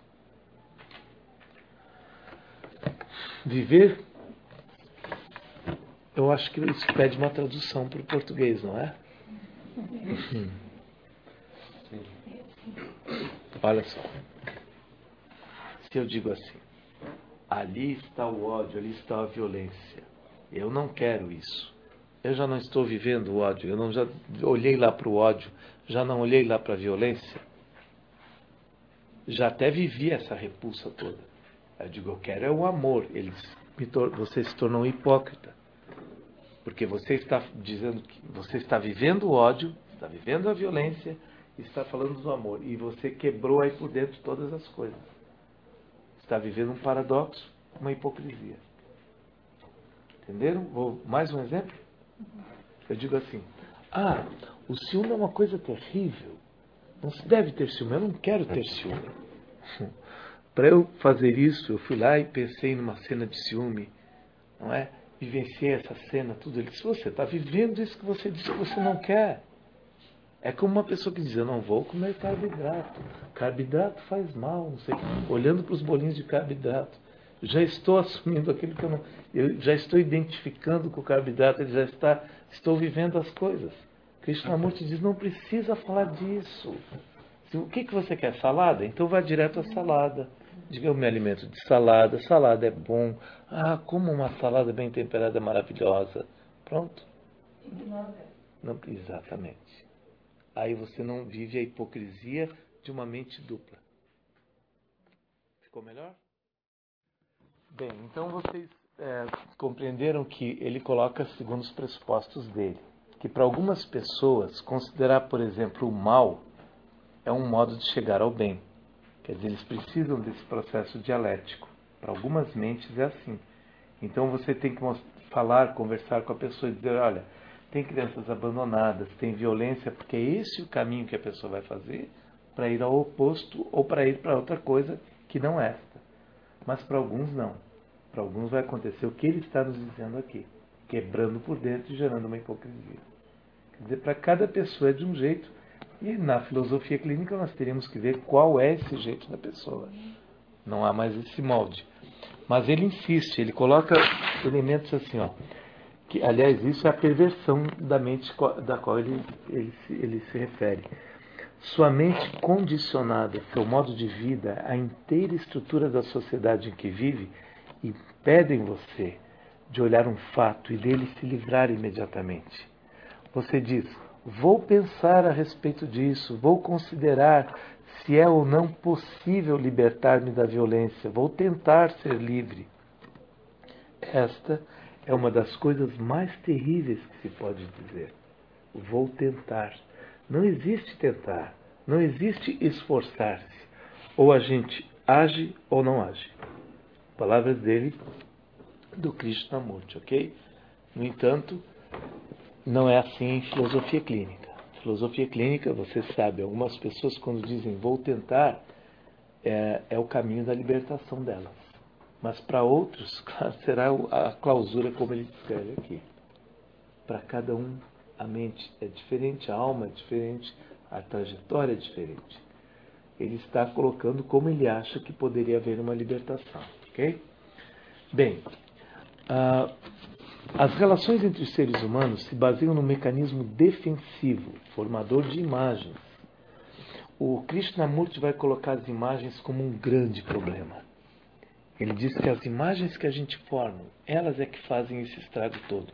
Viver, eu acho que isso pede uma tradução para o português, não é? Sim. Olha só. Se eu digo assim, ali está o ódio, ali está a violência. Eu não quero isso. Eu já não estou vivendo o ódio. Eu não já olhei lá para o ódio, já não olhei lá para a violência. Já até vivi essa repulsa toda. Eu digo, eu quero é o amor. Eles me tor- você se tornou um hipócrita. Porque você está dizendo que você está vivendo o ódio, está vivendo a violência, está falando do amor. E você quebrou aí por dentro todas as coisas. Está vivendo um paradoxo, uma hipocrisia. Entenderam? Vou mais um exemplo? Eu digo assim, ah, o ciúme é uma coisa terrível. Não se deve ter ciúme. Eu não quero ter ciúme. Para eu fazer isso, eu fui lá e pensei numa cena de ciúme, não é? Vivenciei essa cena, tudo. Ele disse, você está vivendo isso que você disse que você não quer. É como uma pessoa que diz, eu não vou comer carboidrato. Carboidrato faz mal, não sei. Olhando para os bolinhos de carboidrato. Eu já estou assumindo aquilo que eu não... Eu já estou identificando com o carboidrato, ele já está... Estou vivendo as coisas. Krishnamurti diz, não precisa falar disso. O que, que você quer? Salada? Então vá direto à salada. Diga, eu me alimento de salada, salada é bom. Ah, como uma salada bem temperada é maravilhosa. Pronto. Não, exatamente. Aí você não vive a hipocrisia de uma mente dupla. Ficou melhor? Bem, então vocês é, compreenderam que ele coloca segundo os pressupostos dele. Que para algumas pessoas, considerar, por exemplo, o mal é um modo de chegar ao bem. Quer dizer, eles precisam desse processo dialético. Para algumas mentes é assim. Então você tem que falar, conversar com a pessoa e dizer, olha, tem crianças abandonadas, tem violência, porque é esse o caminho que a pessoa vai fazer para ir ao oposto ou para ir para outra coisa que não esta. Mas para alguns não. Para alguns vai acontecer o que ele está nos dizendo aqui. quebrando por dentro e gerando uma hipocrisia. Quer dizer, para cada pessoa é de um jeito, e na filosofia clínica nós teríamos que ver qual é esse jeito da pessoa. Não há mais esse molde. Mas ele insiste, ele coloca elementos assim, ó, que, aliás, isso é a perversão da mente da qual ele, ele, ele se refere. Sua mente condicionada, seu modo de vida, a inteira estrutura da sociedade em que vive, impedem você de olhar um fato e dele se livrar imediatamente. Você diz, vou pensar a respeito disso, vou considerar se é ou não possível libertar-me da violência, vou tentar ser livre. Esta é uma das coisas mais terríveis que se pode dizer. Vou tentar. Não existe tentar, não existe esforçar-se. Ou a gente age ou não age. Palavras dele, do Krishnamurti, ok? No entanto, não é assim em filosofia clínica. Filosofia clínica, você sabe, algumas pessoas quando dizem vou tentar, é, é o caminho da libertação delas. Mas para outros, claro, será a clausura como ele descreve aqui. Para cada um, a mente é diferente, a alma é diferente, a trajetória é diferente. Ele está colocando como ele acha que poderia haver uma libertação, ok? Bem, uh, as relações entre os seres humanos se baseiam no mecanismo defensivo, formador de imagens. O Krishnamurti vai colocar as imagens como um grande problema. Ele diz que as imagens que a gente forma, elas é que fazem esse estrago todo.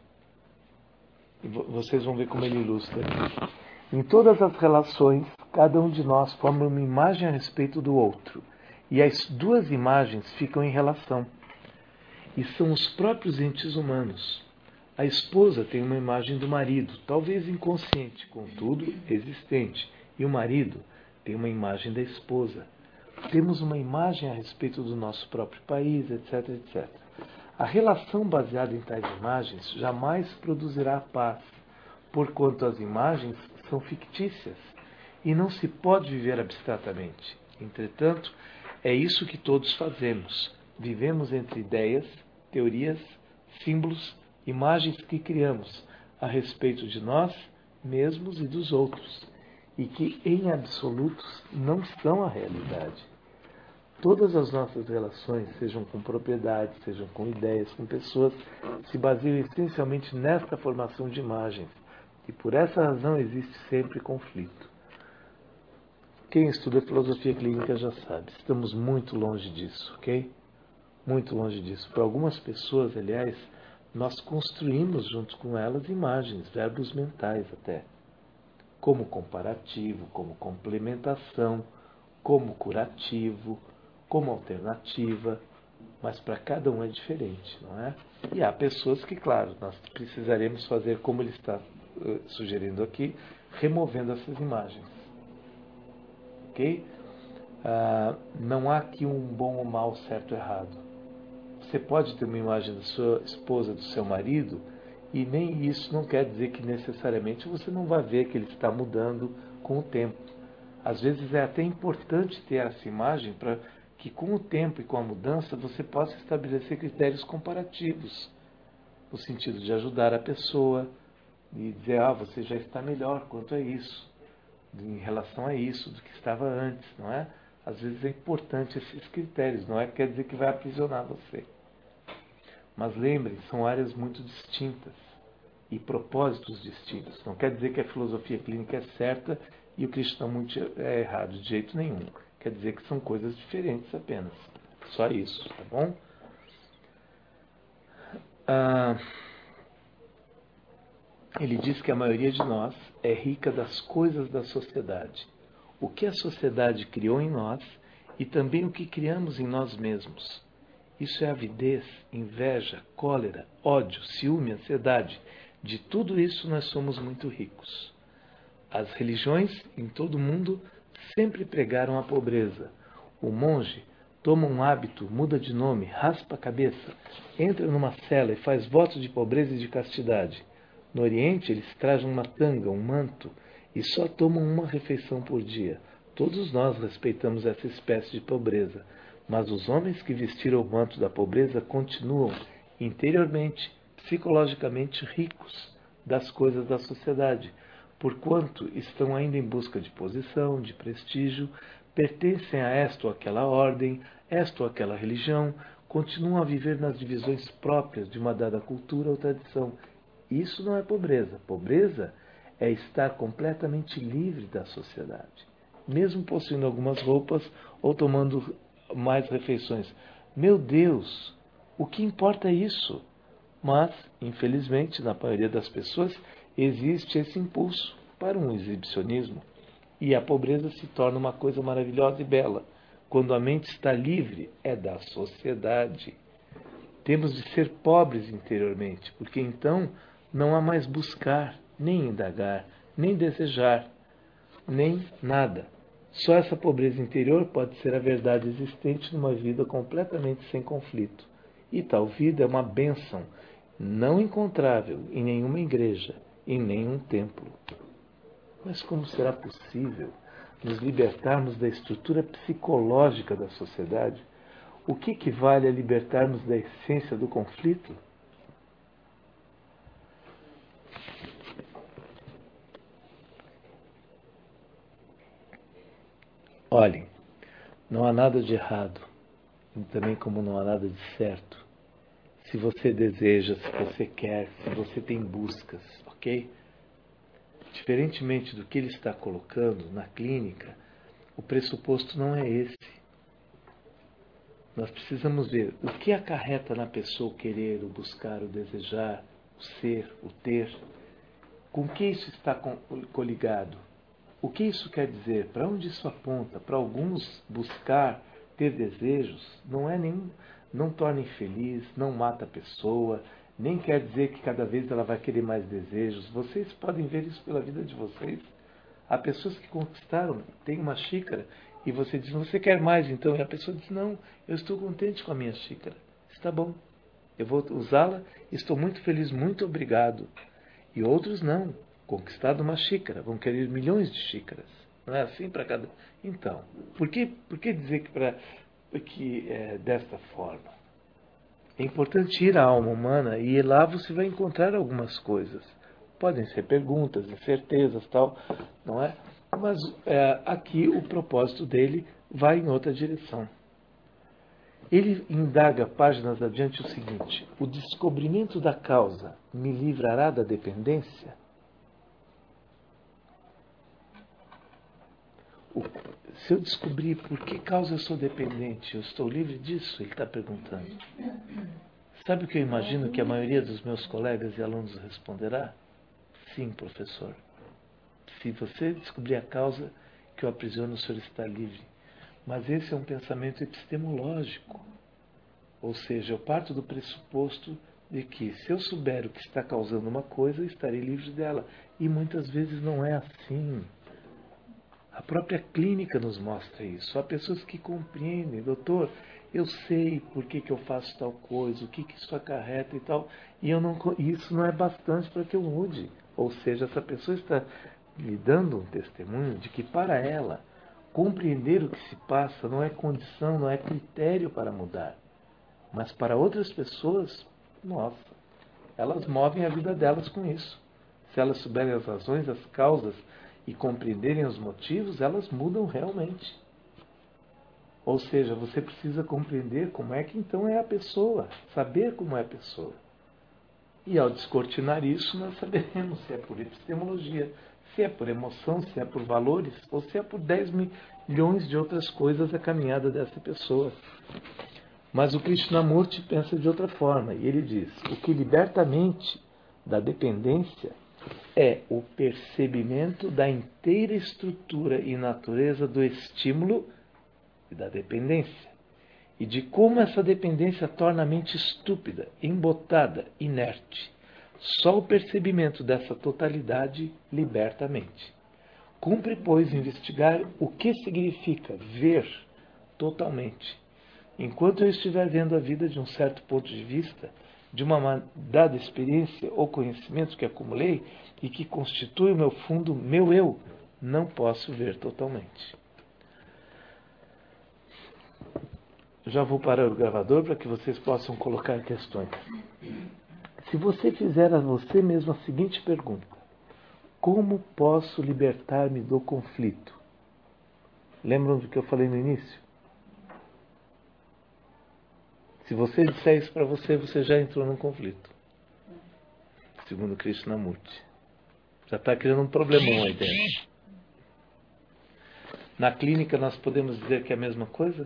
E vocês vão ver como ele ilustra aqui. Em todas as relações, cada um de nós forma uma imagem a respeito do outro. E as duas imagens ficam em relação. E são os próprios entes humanos. A esposa tem uma imagem do marido, talvez inconsciente, contudo existente. E o marido tem uma imagem da esposa. Temos uma imagem a respeito do nosso próprio país, etc, etcétera. A relação baseada em tais imagens jamais produzirá paz, porquanto as imagens são fictícias e não se pode viver abstratamente. Entretanto, é isso que todos fazemos. Vivemos entre ideias, teorias, símbolos, imagens que criamos a respeito de nós mesmos e dos outros, e que, em absoluto, não são a realidade. Todas as nossas relações, sejam com propriedades, sejam com ideias, com pessoas, se baseiam essencialmente nesta formação de imagens. E por essa razão existe sempre conflito. Quem estuda filosofia clínica já sabe, estamos muito longe disso, ok? Muito longe disso. Para algumas pessoas, aliás, nós construímos junto com elas imagens, verbos mentais até. Como comparativo, como complementação, como curativo, como alternativa, mas para cada um é diferente, não é? E há pessoas que, claro, nós precisaremos fazer como ele está uh, sugerindo aqui, removendo essas imagens. Ok? Uh, não há aqui um bom ou mau, certo ou errado. Você pode ter uma imagem da sua esposa, do seu marido, e nem isso não quer dizer que necessariamente você não vai ver que ele está mudando com o tempo. Às vezes é até importante ter essa imagem para que com o tempo e com a mudança você possa estabelecer critérios comparativos, no sentido de ajudar a pessoa e dizer, ah, você já está melhor quanto a isso, em relação a isso, do que estava antes, não é? Às vezes é importante esses critérios, não é que quer dizer que vai aprisionar você. Mas lembrem, são áreas muito distintas e propósitos distintos. Não quer dizer que a filosofia clínica é certa e o Krishnamurti é errado, de jeito nenhum. Quer dizer que são coisas diferentes apenas. Só isso, tá bom? Ah, ele diz que a maioria de nós é rica das coisas da sociedade. O que a sociedade criou em nós e também o que criamos em nós mesmos. Isso é avidez, inveja, cólera, ódio, ciúme, ansiedade. De tudo isso nós somos muito ricos. As religiões em todo o mundo sempre pregaram a pobreza. O monge toma um hábito, muda de nome, raspa a cabeça, entra numa cela e faz votos de pobreza e de castidade. No Oriente, eles trajam uma tanga, um manto, e só tomam uma refeição por dia. Todos nós respeitamos essa espécie de pobreza, mas os homens que vestiram o manto da pobreza continuam, interiormente, psicologicamente ricos das coisas da sociedade, porquanto estão ainda em busca de posição, de prestígio, pertencem a esta ou aquela ordem, esta ou aquela religião, continuam a viver nas divisões próprias de uma dada cultura ou tradição. Isso não é pobreza. Pobreza é estar completamente livre da sociedade, mesmo possuindo algumas roupas ou tomando mais refeições. Meu Deus, o que importa é isso? Mas, infelizmente, na maioria das pessoas, existe esse impulso para um exibicionismo. E a pobreza se torna uma coisa maravilhosa e bela. Quando a mente está livre, é da sociedade. Temos de ser pobres interiormente, porque então não há mais buscar, nem indagar, nem desejar, nem nada. Só essa pobreza interior pode ser a verdade existente numa vida completamente sem conflito. E tal vida é uma bênção não encontrável em nenhuma igreja, em nenhum templo. Mas como será possível nos libertarmos da estrutura psicológica da sociedade? O que equivale a libertarmos da essência do conflito? Olhem, não há nada de errado, e também como não há nada de certo. Se você deseja, se você quer, se você tem buscas, ok? Diferentemente do que ele está colocando na clínica, o pressuposto não é esse. Nós precisamos ver o que acarreta na pessoa o querer, o buscar, o desejar, o ser, o ter. Com que isso está coligado? O que isso quer dizer? Para onde isso aponta? Para alguns, buscar, ter desejos, não é nenhum, não torna infeliz, não mata a pessoa, nem quer dizer que cada vez ela vai querer mais desejos. Vocês podem ver isso pela vida de vocês. Há pessoas que conquistaram, tem uma xícara, e você diz, você quer mais então? E a pessoa diz, não, eu estou contente com a minha xícara. Está bom, eu vou usá-la, estou muito feliz, muito obrigado. E outros não, conquistado uma xícara, vão querer milhões de xícaras. Não é assim para cada... Então, por que, por que dizer que, pra, que é desta forma? É importante ir à alma humana e lá você vai encontrar algumas coisas. Podem ser perguntas, incertezas, tal, não é? Mas é, aqui o propósito dele vai em outra direção. Ele indaga páginas adiante o seguinte: o descobrimento da causa me livrará da dependência? O, se eu descobrir por que causa eu sou dependente, eu estou livre disso? Ele está perguntando. Sabe o que eu imagino que a maioria dos meus colegas e alunos responderá? Sim, professor. Se você descobrir a causa que o aprisiona, o senhor está livre. Mas esse é um pensamento epistemológico. Ou seja, eu parto do pressuposto de que se eu souber o que está causando uma coisa, eu estarei livre dela. E muitas vezes não é assim. A própria clínica nos mostra isso. Há pessoas que compreendem, doutor, eu sei por que, que eu faço tal coisa, o que, que isso acarreta e tal, e eu não, isso não é bastante para que eu mude. Ou seja, essa pessoa está lhe dando um testemunho de que para ela, compreender o que se passa não é condição, não é critério para mudar. Mas para outras pessoas, nossa, elas movem a vida delas com isso. Se elas souberem as razões, as causas e compreenderem os motivos, elas mudam realmente. Ou seja, você precisa compreender como é que então é a pessoa, saber como é a pessoa. E ao descortinar isso, nós saberemos se é por epistemologia, se é por emoção, se é por valores, ou se é por dez milhões de outras coisas a caminhada dessa pessoa. Mas o Krishnamurti pensa de outra forma, e ele diz, o que liberta a mente da dependência é o percebimento da inteira estrutura e natureza do estímulo e da dependência, e de como essa dependência torna a mente estúpida, embotada, inerte. Só o percebimento dessa totalidade liberta a mente. Cumpre, pois, investigar o que significa ver totalmente. Enquanto eu estiver vendo a vida de um certo ponto de vista, de uma dada experiência ou conhecimento que acumulei e que constitui o meu fundo, meu eu, não posso ver totalmente. Já vou parar o gravador para que vocês possam colocar questões. Se você fizer a você mesmo a seguinte pergunta: como posso libertar-me do conflito? Lembram do que eu falei no início? Se você disser isso para você, você já entrou num conflito. Segundo Krishnamurti. Já está criando um problemão aí dentro. Na clínica nós podemos dizer que é a mesma coisa?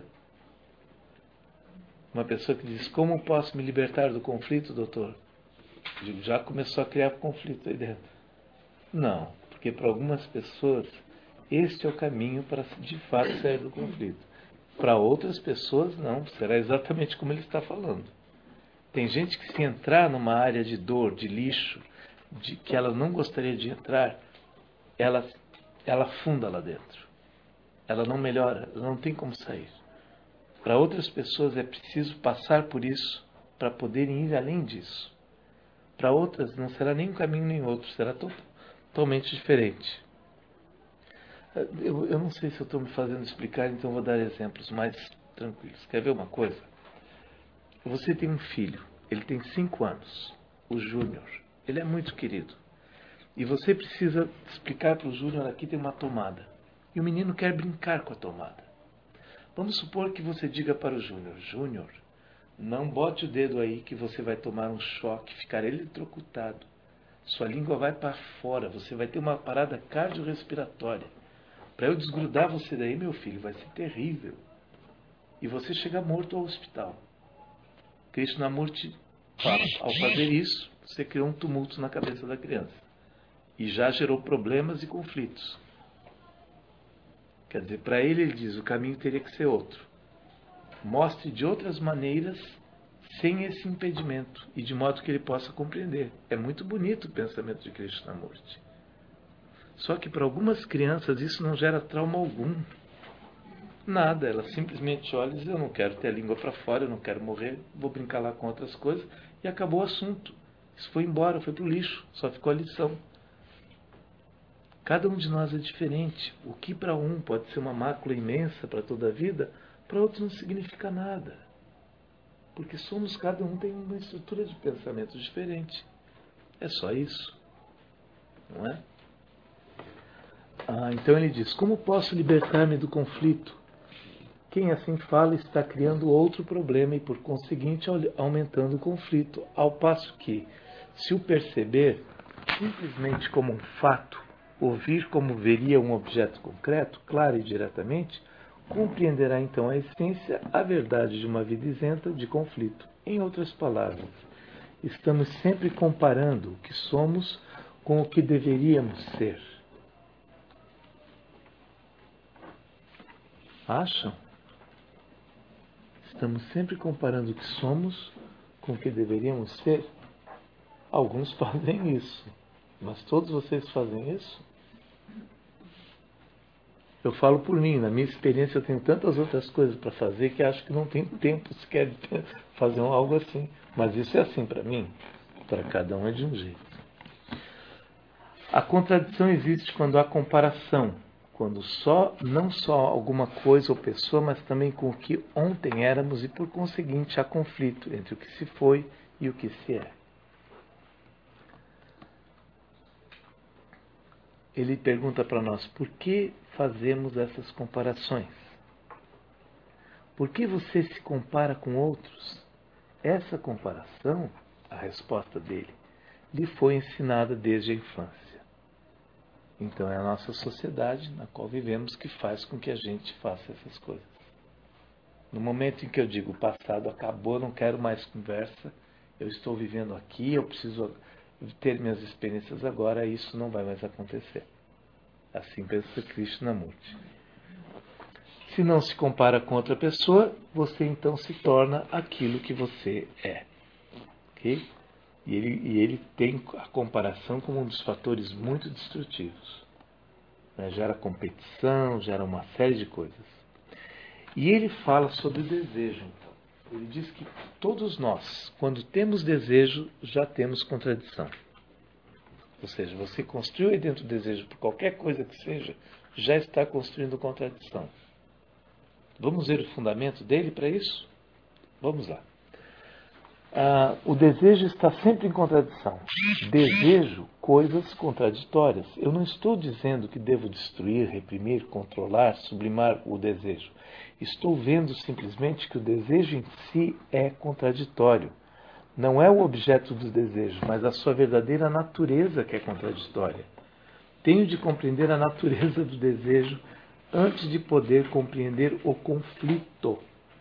Uma pessoa que diz: como posso me libertar do conflito, doutor? Digo, já começou a criar conflito aí dentro. Não, porque para algumas pessoas este é o caminho para de fato sair do conflito. Para outras pessoas não, será exatamente como ele está falando. Tem gente que se entrar numa área de dor, de lixo, de que ela não gostaria de entrar, ela, ela afunda lá dentro. Ela não melhora, ela não tem como sair. Para outras pessoas é preciso passar por isso para poderem ir além disso. Para outras não será nem um caminho nem outro, será to- totalmente diferente. Eu, eu não sei se eu estou me fazendo explicar, então vou dar exemplos mais tranquilos. Quer ver uma coisa? Você tem um filho, ele tem cinco anos, o Júnior. Ele é muito querido. E você precisa explicar para o Júnior: aqui tem uma tomada. E o menino quer brincar com a tomada. Vamos supor que você diga para o Júnior: Júnior, não bote o dedo aí que você vai tomar um choque, ficar eletrocutado. Sua língua vai para fora, você vai ter uma parada cardiorrespiratória. Para eu desgrudar você daí, meu filho, vai ser terrível. E você chega morto ao hospital. Krishnamurti fala: ao fazer isso, você criou um tumulto na cabeça da criança. E já gerou problemas e conflitos. Quer dizer, para ele, ele diz: o caminho teria que ser outro. Mostre de outras maneiras, sem esse impedimento, e de modo que ele possa compreender. É muito bonito o pensamento de Krishnamurti. Só que para algumas crianças isso não gera trauma algum. Nada, ela simplesmente olha e diz: eu não quero ter a língua para fora, eu não quero morrer, vou brincar lá com outras coisas, e acabou o assunto. Isso foi embora, foi para o lixo, só ficou a lição. Cada um de nós é diferente. O que para um pode ser uma mácula imensa para toda a vida, para outro não significa nada. Porque somos, cada um tem uma estrutura de pensamento diferente. É só isso. Não é? Ah, então ele diz: como posso libertar-me do conflito? Quem assim fala está criando outro problema e, por conseguinte, aumentando o conflito. Ao passo que, se o perceber simplesmente como um fato, ouvir como veria um objeto concreto, claro e diretamente, compreenderá então a essência, a verdade de uma vida isenta de conflito. Em outras palavras, estamos sempre comparando o que somos com o que deveríamos ser. Acham? Estamos sempre comparando o que somos com o que deveríamos ser? Alguns fazem isso, mas todos vocês fazem isso? Eu falo por mim, na minha experiência eu tenho tantas outras coisas para fazer que acho que não tenho tempo sequer de fazer algo assim. Mas isso é assim para mim, para cada um é de um jeito. A contradição existe quando há comparação, quando só, não só alguma coisa ou pessoa, mas também com o que ontem éramos e por conseguinte há conflito entre o que se foi e o que se é. Ele pergunta para nós: por que fazemos essas comparações? Por que você se compara com outros? Essa comparação, a resposta dele, lhe foi ensinada desde a infância. Então é a nossa sociedade na qual vivemos que faz com que a gente faça essas coisas. No momento em que eu digo: o passado acabou, não quero mais conversa, eu estou vivendo aqui, eu preciso ter minhas experiências agora, isso não vai mais acontecer. Assim pensa Krishnamurti. Se não se compara com outra pessoa, você então se torna aquilo que você é. Ok? E ele, e ele tem a comparação como um dos fatores muito destrutivos. Né? Gera competição, gera uma série de coisas. E ele fala sobre o desejo. Então. Ele diz que todos nós, quando temos desejo, já temos contradição. Ou seja, você construiu aí dentro do desejo, por qualquer coisa que seja, já está construindo contradição. Vamos ver o fundamento dele para isso? Vamos lá. Ah, o desejo está sempre em contradição. Desejo coisas contraditórias. Eu não estou dizendo que devo destruir, reprimir, controlar, sublimar o desejo. Estou vendo simplesmente que o desejo em si é contraditório. Não é o objeto do desejo, mas a sua verdadeira natureza que é contraditória. Tenho de compreender a natureza do desejo antes de poder compreender o conflito.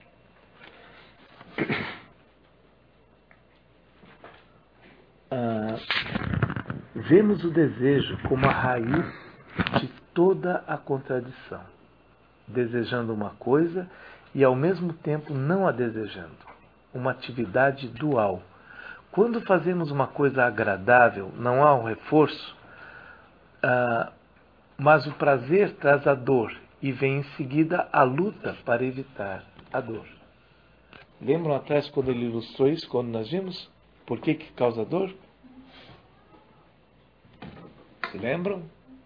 Ah, vemos o desejo como a raiz de toda a contradição, desejando uma coisa e ao mesmo tempo não a desejando, uma atividade dual. Quando fazemos uma coisa agradável, não há um reforço, ah, mas o prazer traz a dor e vem em seguida a luta para evitar a dor. Lembram atrás quando ele ilustrou isso, quando nós vimos? Por que que causa dor? Se lembram?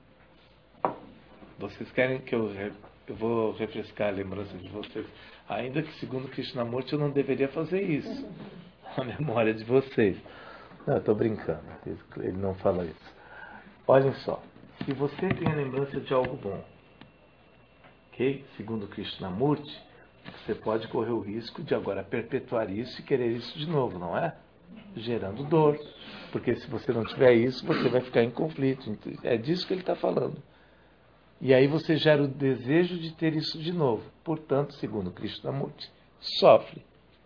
Vocês querem que eu, eu vou refrescar a lembrança de vocês? Ainda que segundo Krishnamurti eu não deveria fazer isso. A memória de vocês. Não, eu estou brincando. Ele não fala isso. Olhem só. Se você tem a lembrança de algo bom, ok? Segundo Krishnamurti, você pode correr o risco de agora perpetuar isso e querer isso de novo, não é? Gerando dor. Porque se você não tiver isso, você vai ficar em conflito. É disso que ele está falando. E aí você gera o desejo de ter isso de novo. Portanto, segundo Krishnamurti, sofre.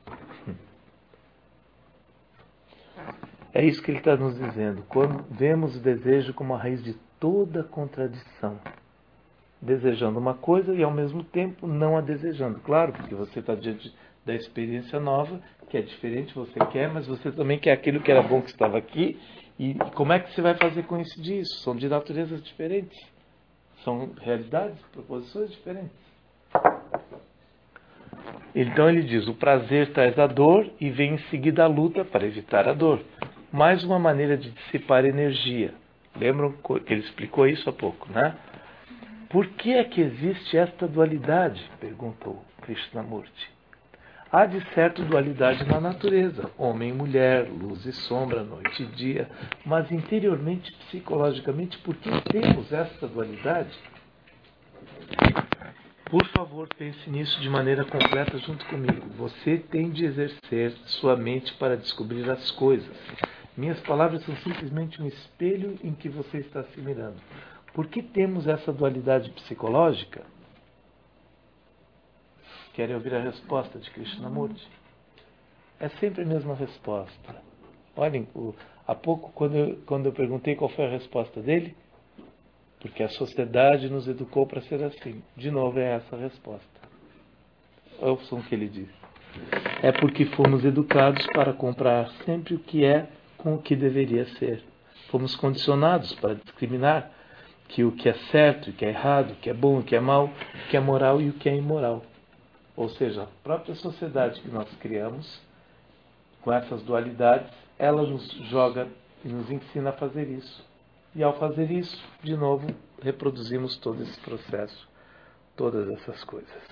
É isso que ele está nos dizendo. Quando vemos o desejo como a raiz de toda contradição. Desejando uma coisa e ao mesmo tempo não a desejando. Claro, porque você está diante da experiência nova, que é diferente, você quer, mas você também quer aquilo que era bom que estava aqui. E como é que você vai fazer com isso disso? São de naturezas diferentes. São realidades, proposições diferentes. Então ele diz, o prazer traz a dor e vem em seguida a luta para evitar a dor. Mais uma maneira de dissipar energia. Lembram que ele explicou isso há pouco, né? Por que é que existe esta dualidade? Perguntou Krishnamurti. Há de certo dualidade na natureza, homem e mulher, luz e sombra, noite e dia, mas interiormente, psicologicamente, por que temos esta dualidade? Por favor, pense nisso de maneira completa junto comigo. Você tem de exercer sua mente para descobrir as coisas. Minhas palavras são simplesmente um espelho em que você está se mirando. Por que temos essa dualidade psicológica? Querem ouvir a resposta de Krishnamurti? É sempre a mesma resposta. Olhem, o, há pouco, quando eu, quando eu perguntei qual foi a resposta dele, porque a sociedade nos educou para ser assim. De novo, é essa a resposta. Ouçam o que ele diz. É porque fomos educados para comprar sempre o que é com o que deveria ser. Fomos condicionados para discriminar que o que é certo e o que é errado, o que é bom e o que é mal, o que é moral e o que é imoral. Ou seja, a própria sociedade que nós criamos, com essas dualidades, ela nos joga e nos ensina a fazer isso. E ao fazer isso, de novo, reproduzimos todo esse processo, todas essas coisas.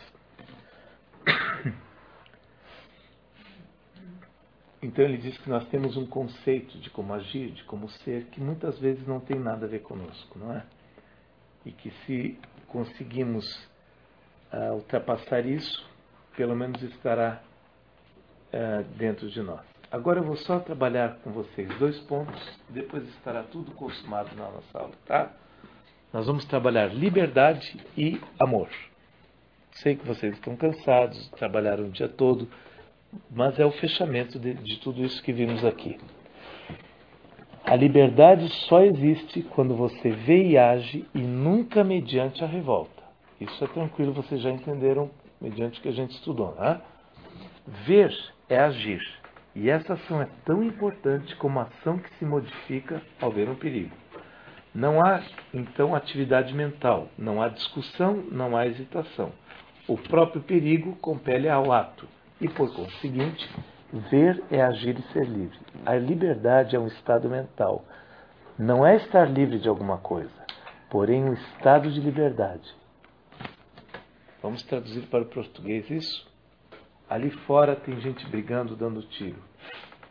Então ele diz que nós temos um conceito de como agir, de como ser, que muitas vezes não tem nada a ver conosco, não é? E que se conseguimos uh, ultrapassar isso, pelo menos estará uh, dentro de nós. Agora eu vou só trabalhar com vocês dois pontos, e depois estará tudo consumado na nossa aula, tá? Nós vamos trabalhar liberdade e amor. Sei que vocês estão cansados, trabalharam o dia todo, mas é o fechamento de, de tudo isso que vimos aqui. A liberdade só existe quando você vê e age e nunca mediante a revolta. Isso é tranquilo, vocês já entenderam mediante o que a gente estudou, né? Ver é agir. E essa ação é tão importante como a ação que se modifica ao ver um perigo. Não há, então, atividade mental, não há discussão, não há hesitação. O próprio perigo compele ao ato. E, por conseguinte, ver é agir e ser livre. A liberdade é um estado mental. Não é estar livre de alguma coisa, porém um estado de liberdade. Vamos traduzir para o português isso? Ali fora tem gente brigando, dando tiro.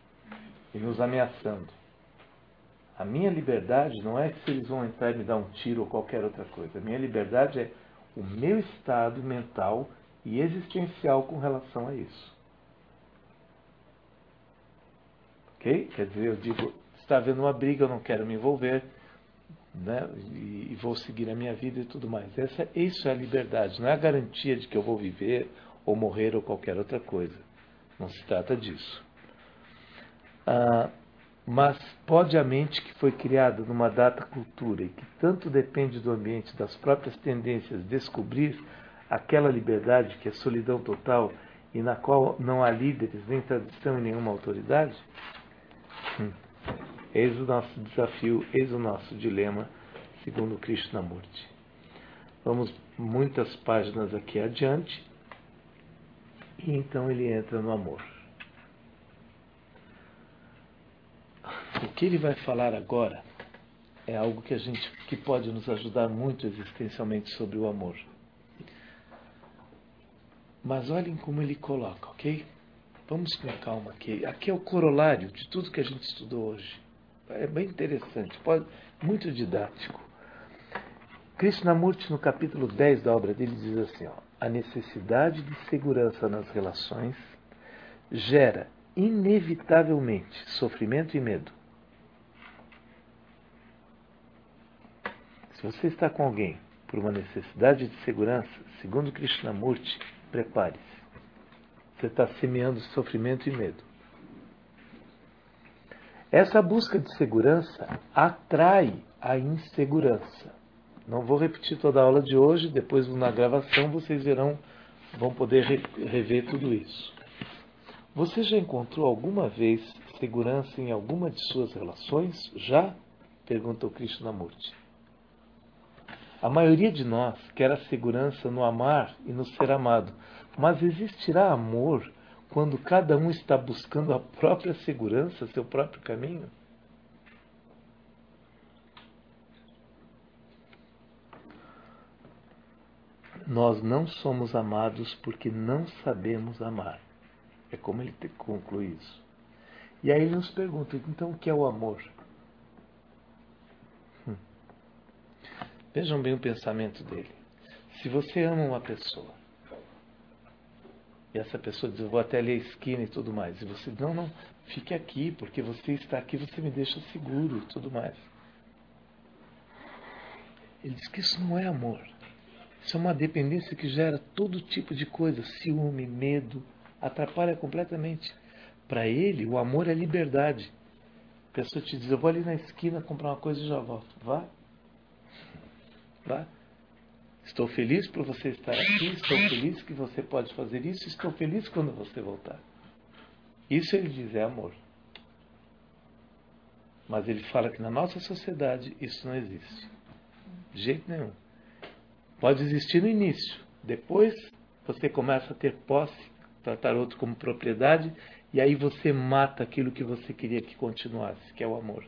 e nos ameaçando. A minha liberdade não é que se eles vão entrar e me dar um tiro ou qualquer outra coisa. A minha liberdade é o meu estado mental e existencial com relação a isso. Ok? Quer dizer, eu digo, está havendo uma briga, eu não quero me envolver, né? e, e vou seguir a minha vida e tudo mais. Essa, isso é a liberdade, não é a garantia de que eu vou viver ou morrer ou qualquer outra coisa. Não se trata disso. Ah, mas pode a mente que foi criada numa data cultura e que tanto depende do ambiente, das próprias tendências, descobrir aquela liberdade que é solidão total e na qual não há líderes, nem tradição e nenhuma autoridade? Hum. Eis o nosso desafio, eis o nosso dilema, segundo Krishnamurti. Vamos muitas páginas aqui adiante, e então ele entra no amor. O que ele vai falar agora é algo que a gente que pode nos ajudar muito existencialmente sobre o amor. Mas olhem como ele coloca, ok? Vamos com calma aqui. Aqui é o corolário de tudo que a gente estudou hoje. É bem interessante, pode, muito didático. Krishnamurti, no capítulo dez da obra dele, diz assim, ó, a necessidade de segurança nas relações gera inevitavelmente sofrimento e medo. Se você está com alguém por uma necessidade de segurança, segundo Krishnamurti, prepare-se. Você está semeando sofrimento e medo. Essa busca de segurança atrai a insegurança. Não vou repetir toda a aula de hoje, depois na gravação vocês verão, vão poder rever tudo isso. Você já encontrou alguma vez segurança em alguma de suas relações? Já? Perguntou Krishnamurti. A maioria de nós quer a segurança no amar e no ser amado, mas existirá amor quando cada um está buscando a própria segurança, seu próprio caminho? Nós não somos amados porque não sabemos amar. É como ele conclui isso. E aí ele nos pergunta, então o que é o amor? Hum. Vejam bem o pensamento dele. Se você ama uma pessoa, e essa pessoa diz, eu vou até ali a esquina e tudo mais, e você diz, não, não, fique aqui, porque você está aqui, você me deixa seguro e tudo mais. Ele diz que isso não é amor. Isso é uma dependência que gera todo tipo de coisa, ciúme, medo, atrapalha completamente. Para ele, o amor é liberdade. A pessoa te diz, eu vou ali na esquina comprar uma coisa e já volto. Vá. Vá. Estou feliz por você estar aqui, estou feliz que você pode fazer isso, estou feliz quando você voltar. Isso ele diz, é amor. Mas ele fala que na nossa sociedade isso não existe. De jeito nenhum. Pode existir no início. Depois você começa a ter posse, tratar outro como propriedade, e aí você mata aquilo que você queria que continuasse, que é o amor.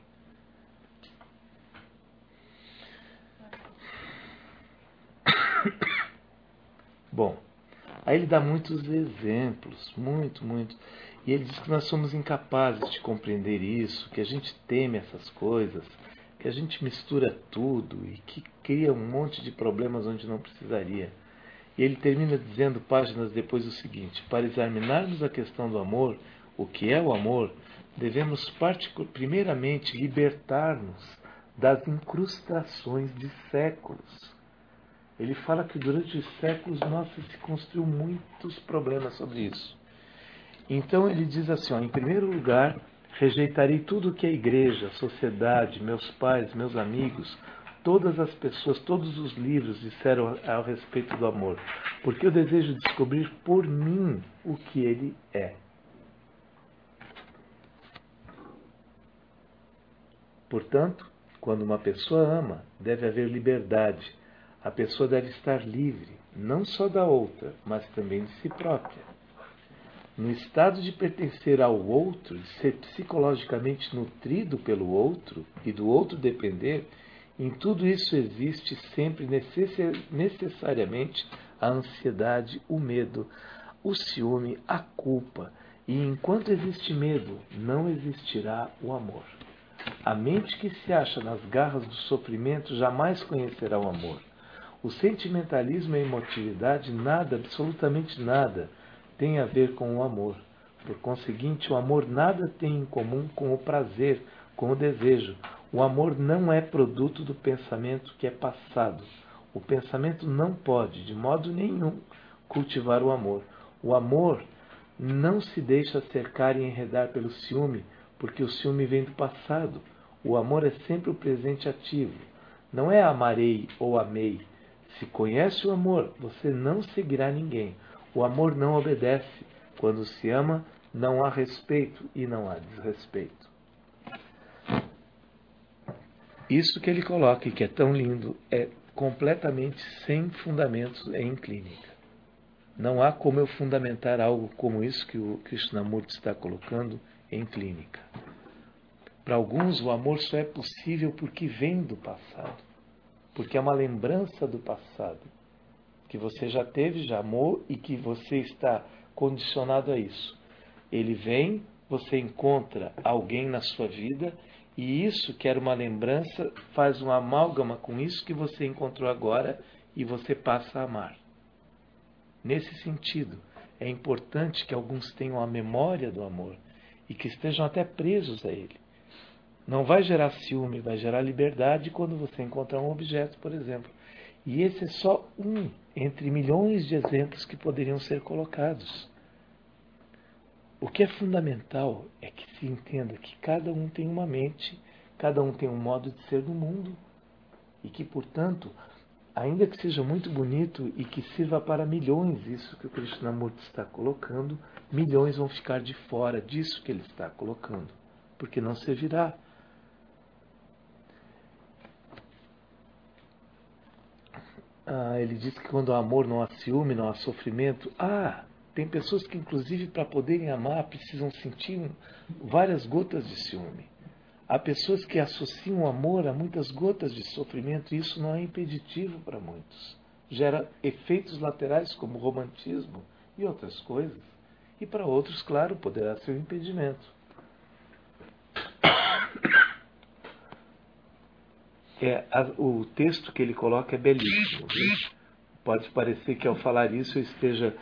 Bom, aí ele dá muitos exemplos, muito, muito. E ele diz que nós somos incapazes de compreender isso, que a gente teme essas coisas, que a gente mistura tudo e que cria um monte de problemas onde não precisaria. E ele termina dizendo, páginas depois, o seguinte: para examinarmos a questão do amor, o que é o amor, devemos primeiramente libertar-nos das incrustações de séculos. Ele fala que durante os séculos, nossa, se construiu muitos problemas sobre isso. Então ele diz assim, ó, em primeiro lugar, rejeitarei tudo o que a igreja, a sociedade, meus pais, meus amigos, todas as pessoas, todos os livros disseram ao respeito do amor, porque eu desejo descobrir por mim o que ele é. Portanto, quando uma pessoa ama, deve haver liberdade. A pessoa deve estar livre, não só da outra, mas também de si própria. No estado de pertencer ao outro, de ser psicologicamente nutrido pelo outro e do outro depender, em tudo isso existe sempre necessariamente a ansiedade, o medo, o ciúme, a culpa E enquanto existe medo, não existirá o amor. A mente que se acha nas garras do sofrimento jamais conhecerá o amor. O sentimentalismo e a emotividade nada, absolutamente nada, tem a ver com o amor. Por conseguinte, o amor nada tem em comum com o prazer, com o desejo. O amor não é produto do pensamento que é passado. O pensamento não pode, de modo nenhum, cultivar o amor. O amor não se deixa cercar e enredar pelo ciúme, porque o ciúme vem do passado. O amor é sempre o presente ativo. Não é amarei ou amei. Se conhece o amor, você não seguirá ninguém. O amor não obedece. Quando se ama, não há respeito e não há desrespeito. Isso que ele coloca e que é tão lindo é completamente sem fundamentos em clínica. Não há como eu fundamentar algo como isso que o Krishnamurti está colocando em clínica. Para alguns, o amor só é possível porque vem do passado. Porque é uma lembrança do passado. Que você já teve, já amou e que você está condicionado a isso. Ele vem, você encontra alguém na sua vida e isso, que era uma lembrança, faz uma amálgama com isso que você encontrou agora e você passa a amar. Nesse sentido, é importante que alguns tenham a memória do amor e que estejam até presos a ele. Não vai gerar ciúme, vai gerar liberdade quando você encontrar um objeto, por exemplo. E esse é só um entre milhões de exemplos que poderiam ser colocados. O que é fundamental é que se entenda que cada um tem uma mente, cada um tem um modo de ser no mundo e que, portanto, ainda que seja muito bonito e que sirva para milhões, isso que o Krishnamurti está colocando, milhões vão ficar de fora disso que ele está colocando, porque não servirá. Ah, ele diz que quando há amor não há ciúme, não há sofrimento. Ah, tem pessoas que inclusive para poderem amar precisam sentir várias gotas de ciúme. Há pessoas que associam o amor a muitas gotas de sofrimento e isso não é impeditivo para muitos. Gera efeitos laterais como romantismo e outras coisas. E para outros, claro, poderá ser um impedimento. É, a, o texto que ele coloca é belíssimo. Viu? Pode parecer que ao falar isso eu esteja...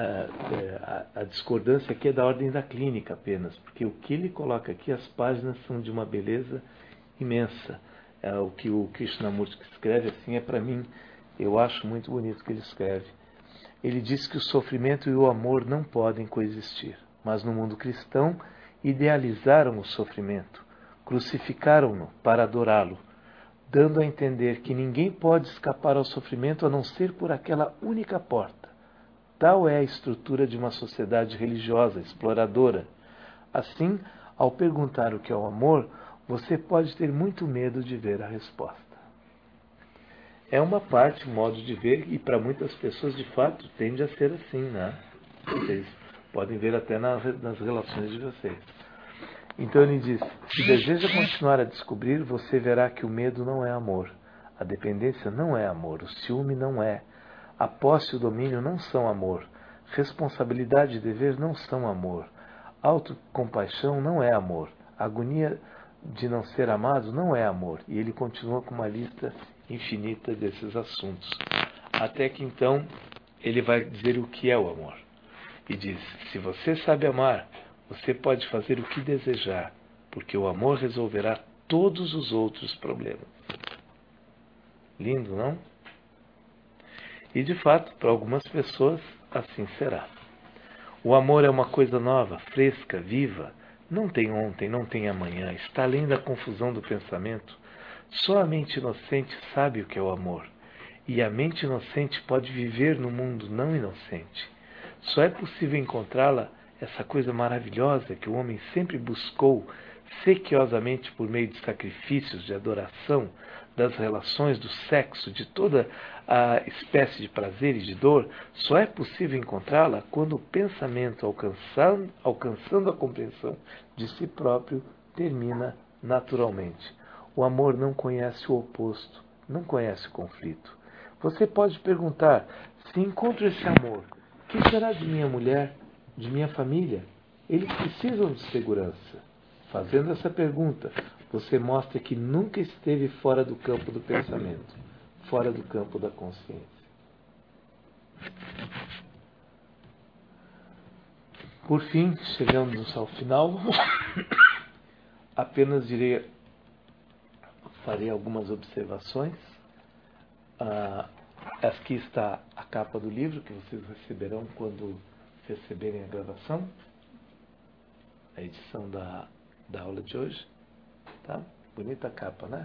A, a, a discordância aqui é da ordem da clínica apenas, porque o que ele coloca aqui, as páginas são de uma beleza imensa. É, o que o Krishnamurti escreve assim é para mim, eu acho muito bonito o que ele escreve. Ele diz que o sofrimento e o amor não podem coexistir, mas no mundo cristão idealizaram o sofrimento, crucificaram-no para adorá-lo, dando a entender que ninguém pode escapar ao sofrimento a não ser por aquela única porta. Tal é a estrutura de uma sociedade religiosa, exploradora. Assim, ao perguntar o que é o amor, você pode ter muito medo de ver a resposta. É uma parte, um modo de ver, e para muitas pessoas, de fato, tende a ser assim, né? Vocês podem ver até nas, nas relações de vocês. Então ele diz, se deseja continuar a descobrir, você verá que o medo não é amor. A dependência não é amor, o ciúme não é. A posse e o domínio não são amor. Responsabilidade e dever não são amor. Autocompaixão não é amor. A agonia de não ser amado não é amor. E ele continua com uma lista infinita desses assuntos. Até que então ele vai dizer o que é o amor. E diz, se você sabe amar, você pode fazer o que desejar, porque o amor resolverá todos os outros problemas. Lindo, não? E de fato, para algumas pessoas, assim será. O amor é uma coisa nova, fresca, viva. Não tem ontem, não tem amanhã. Está além da confusão do pensamento. Só a mente inocente sabe o que é o amor. E a mente inocente pode viver no mundo não inocente. Só é possível encontrá-la, essa coisa maravilhosa que o homem sempre buscou, sequiosamente por meio de sacrifícios, de adoração, das relações, do sexo, de toda a espécie de prazer e de dor, só é possível encontrá-la quando o pensamento, alcançando, alcançando a compreensão de si próprio, termina naturalmente. O amor não conhece o oposto, não conhece o conflito. Você pode perguntar, se encontro esse amor, o que será de minha mulher, de minha família? eles precisam de segurança. Fazendo essa pergunta, você mostra que nunca esteve fora do campo do pensamento, fora do campo da consciência. Por fim, chegamos ao final, apenas direi, farei algumas observações. Ah, aqui está a capa do livro que vocês receberão quando receberem a gravação, a edição da, da aula de hoje. Tá? Bonita capa, né?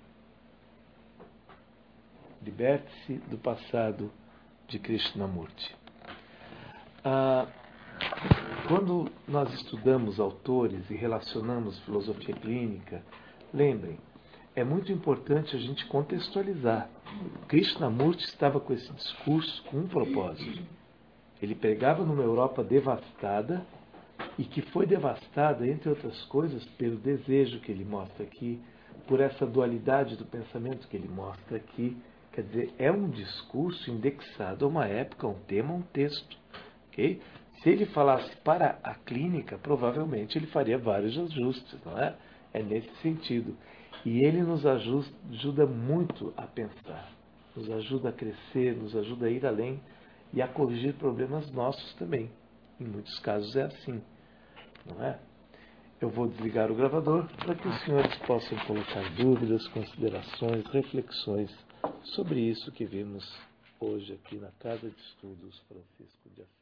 Liberte-se do passado, de Krishnamurti. Ah, quando nós estudamos autores e relacionamos filosofia clínica, lembrem, é muito importante a gente contextualizar. Krishnamurti estava com esse discurso com um propósito. Ele pregava numa Europa devastada e que foi devastada, entre outras coisas, pelo desejo que ele mostra aqui, por essa dualidade do pensamento que ele mostra aqui. Quer dizer, é um discurso indexado a uma época, a um tema, a um texto. Okay? Se ele falasse para a clínica, provavelmente ele faria vários ajustes, não é? É nesse sentido. E ele nos ajuda, ajuda muito a pensar, nos ajuda a crescer, nos ajuda a ir além e a corrigir problemas nossos também. Em muitos casos é assim, não é? Eu vou desligar o gravador para que os senhores possam colocar dúvidas, considerações, reflexões sobre isso que vimos hoje aqui na Casa de Estudos Francisco de Assis.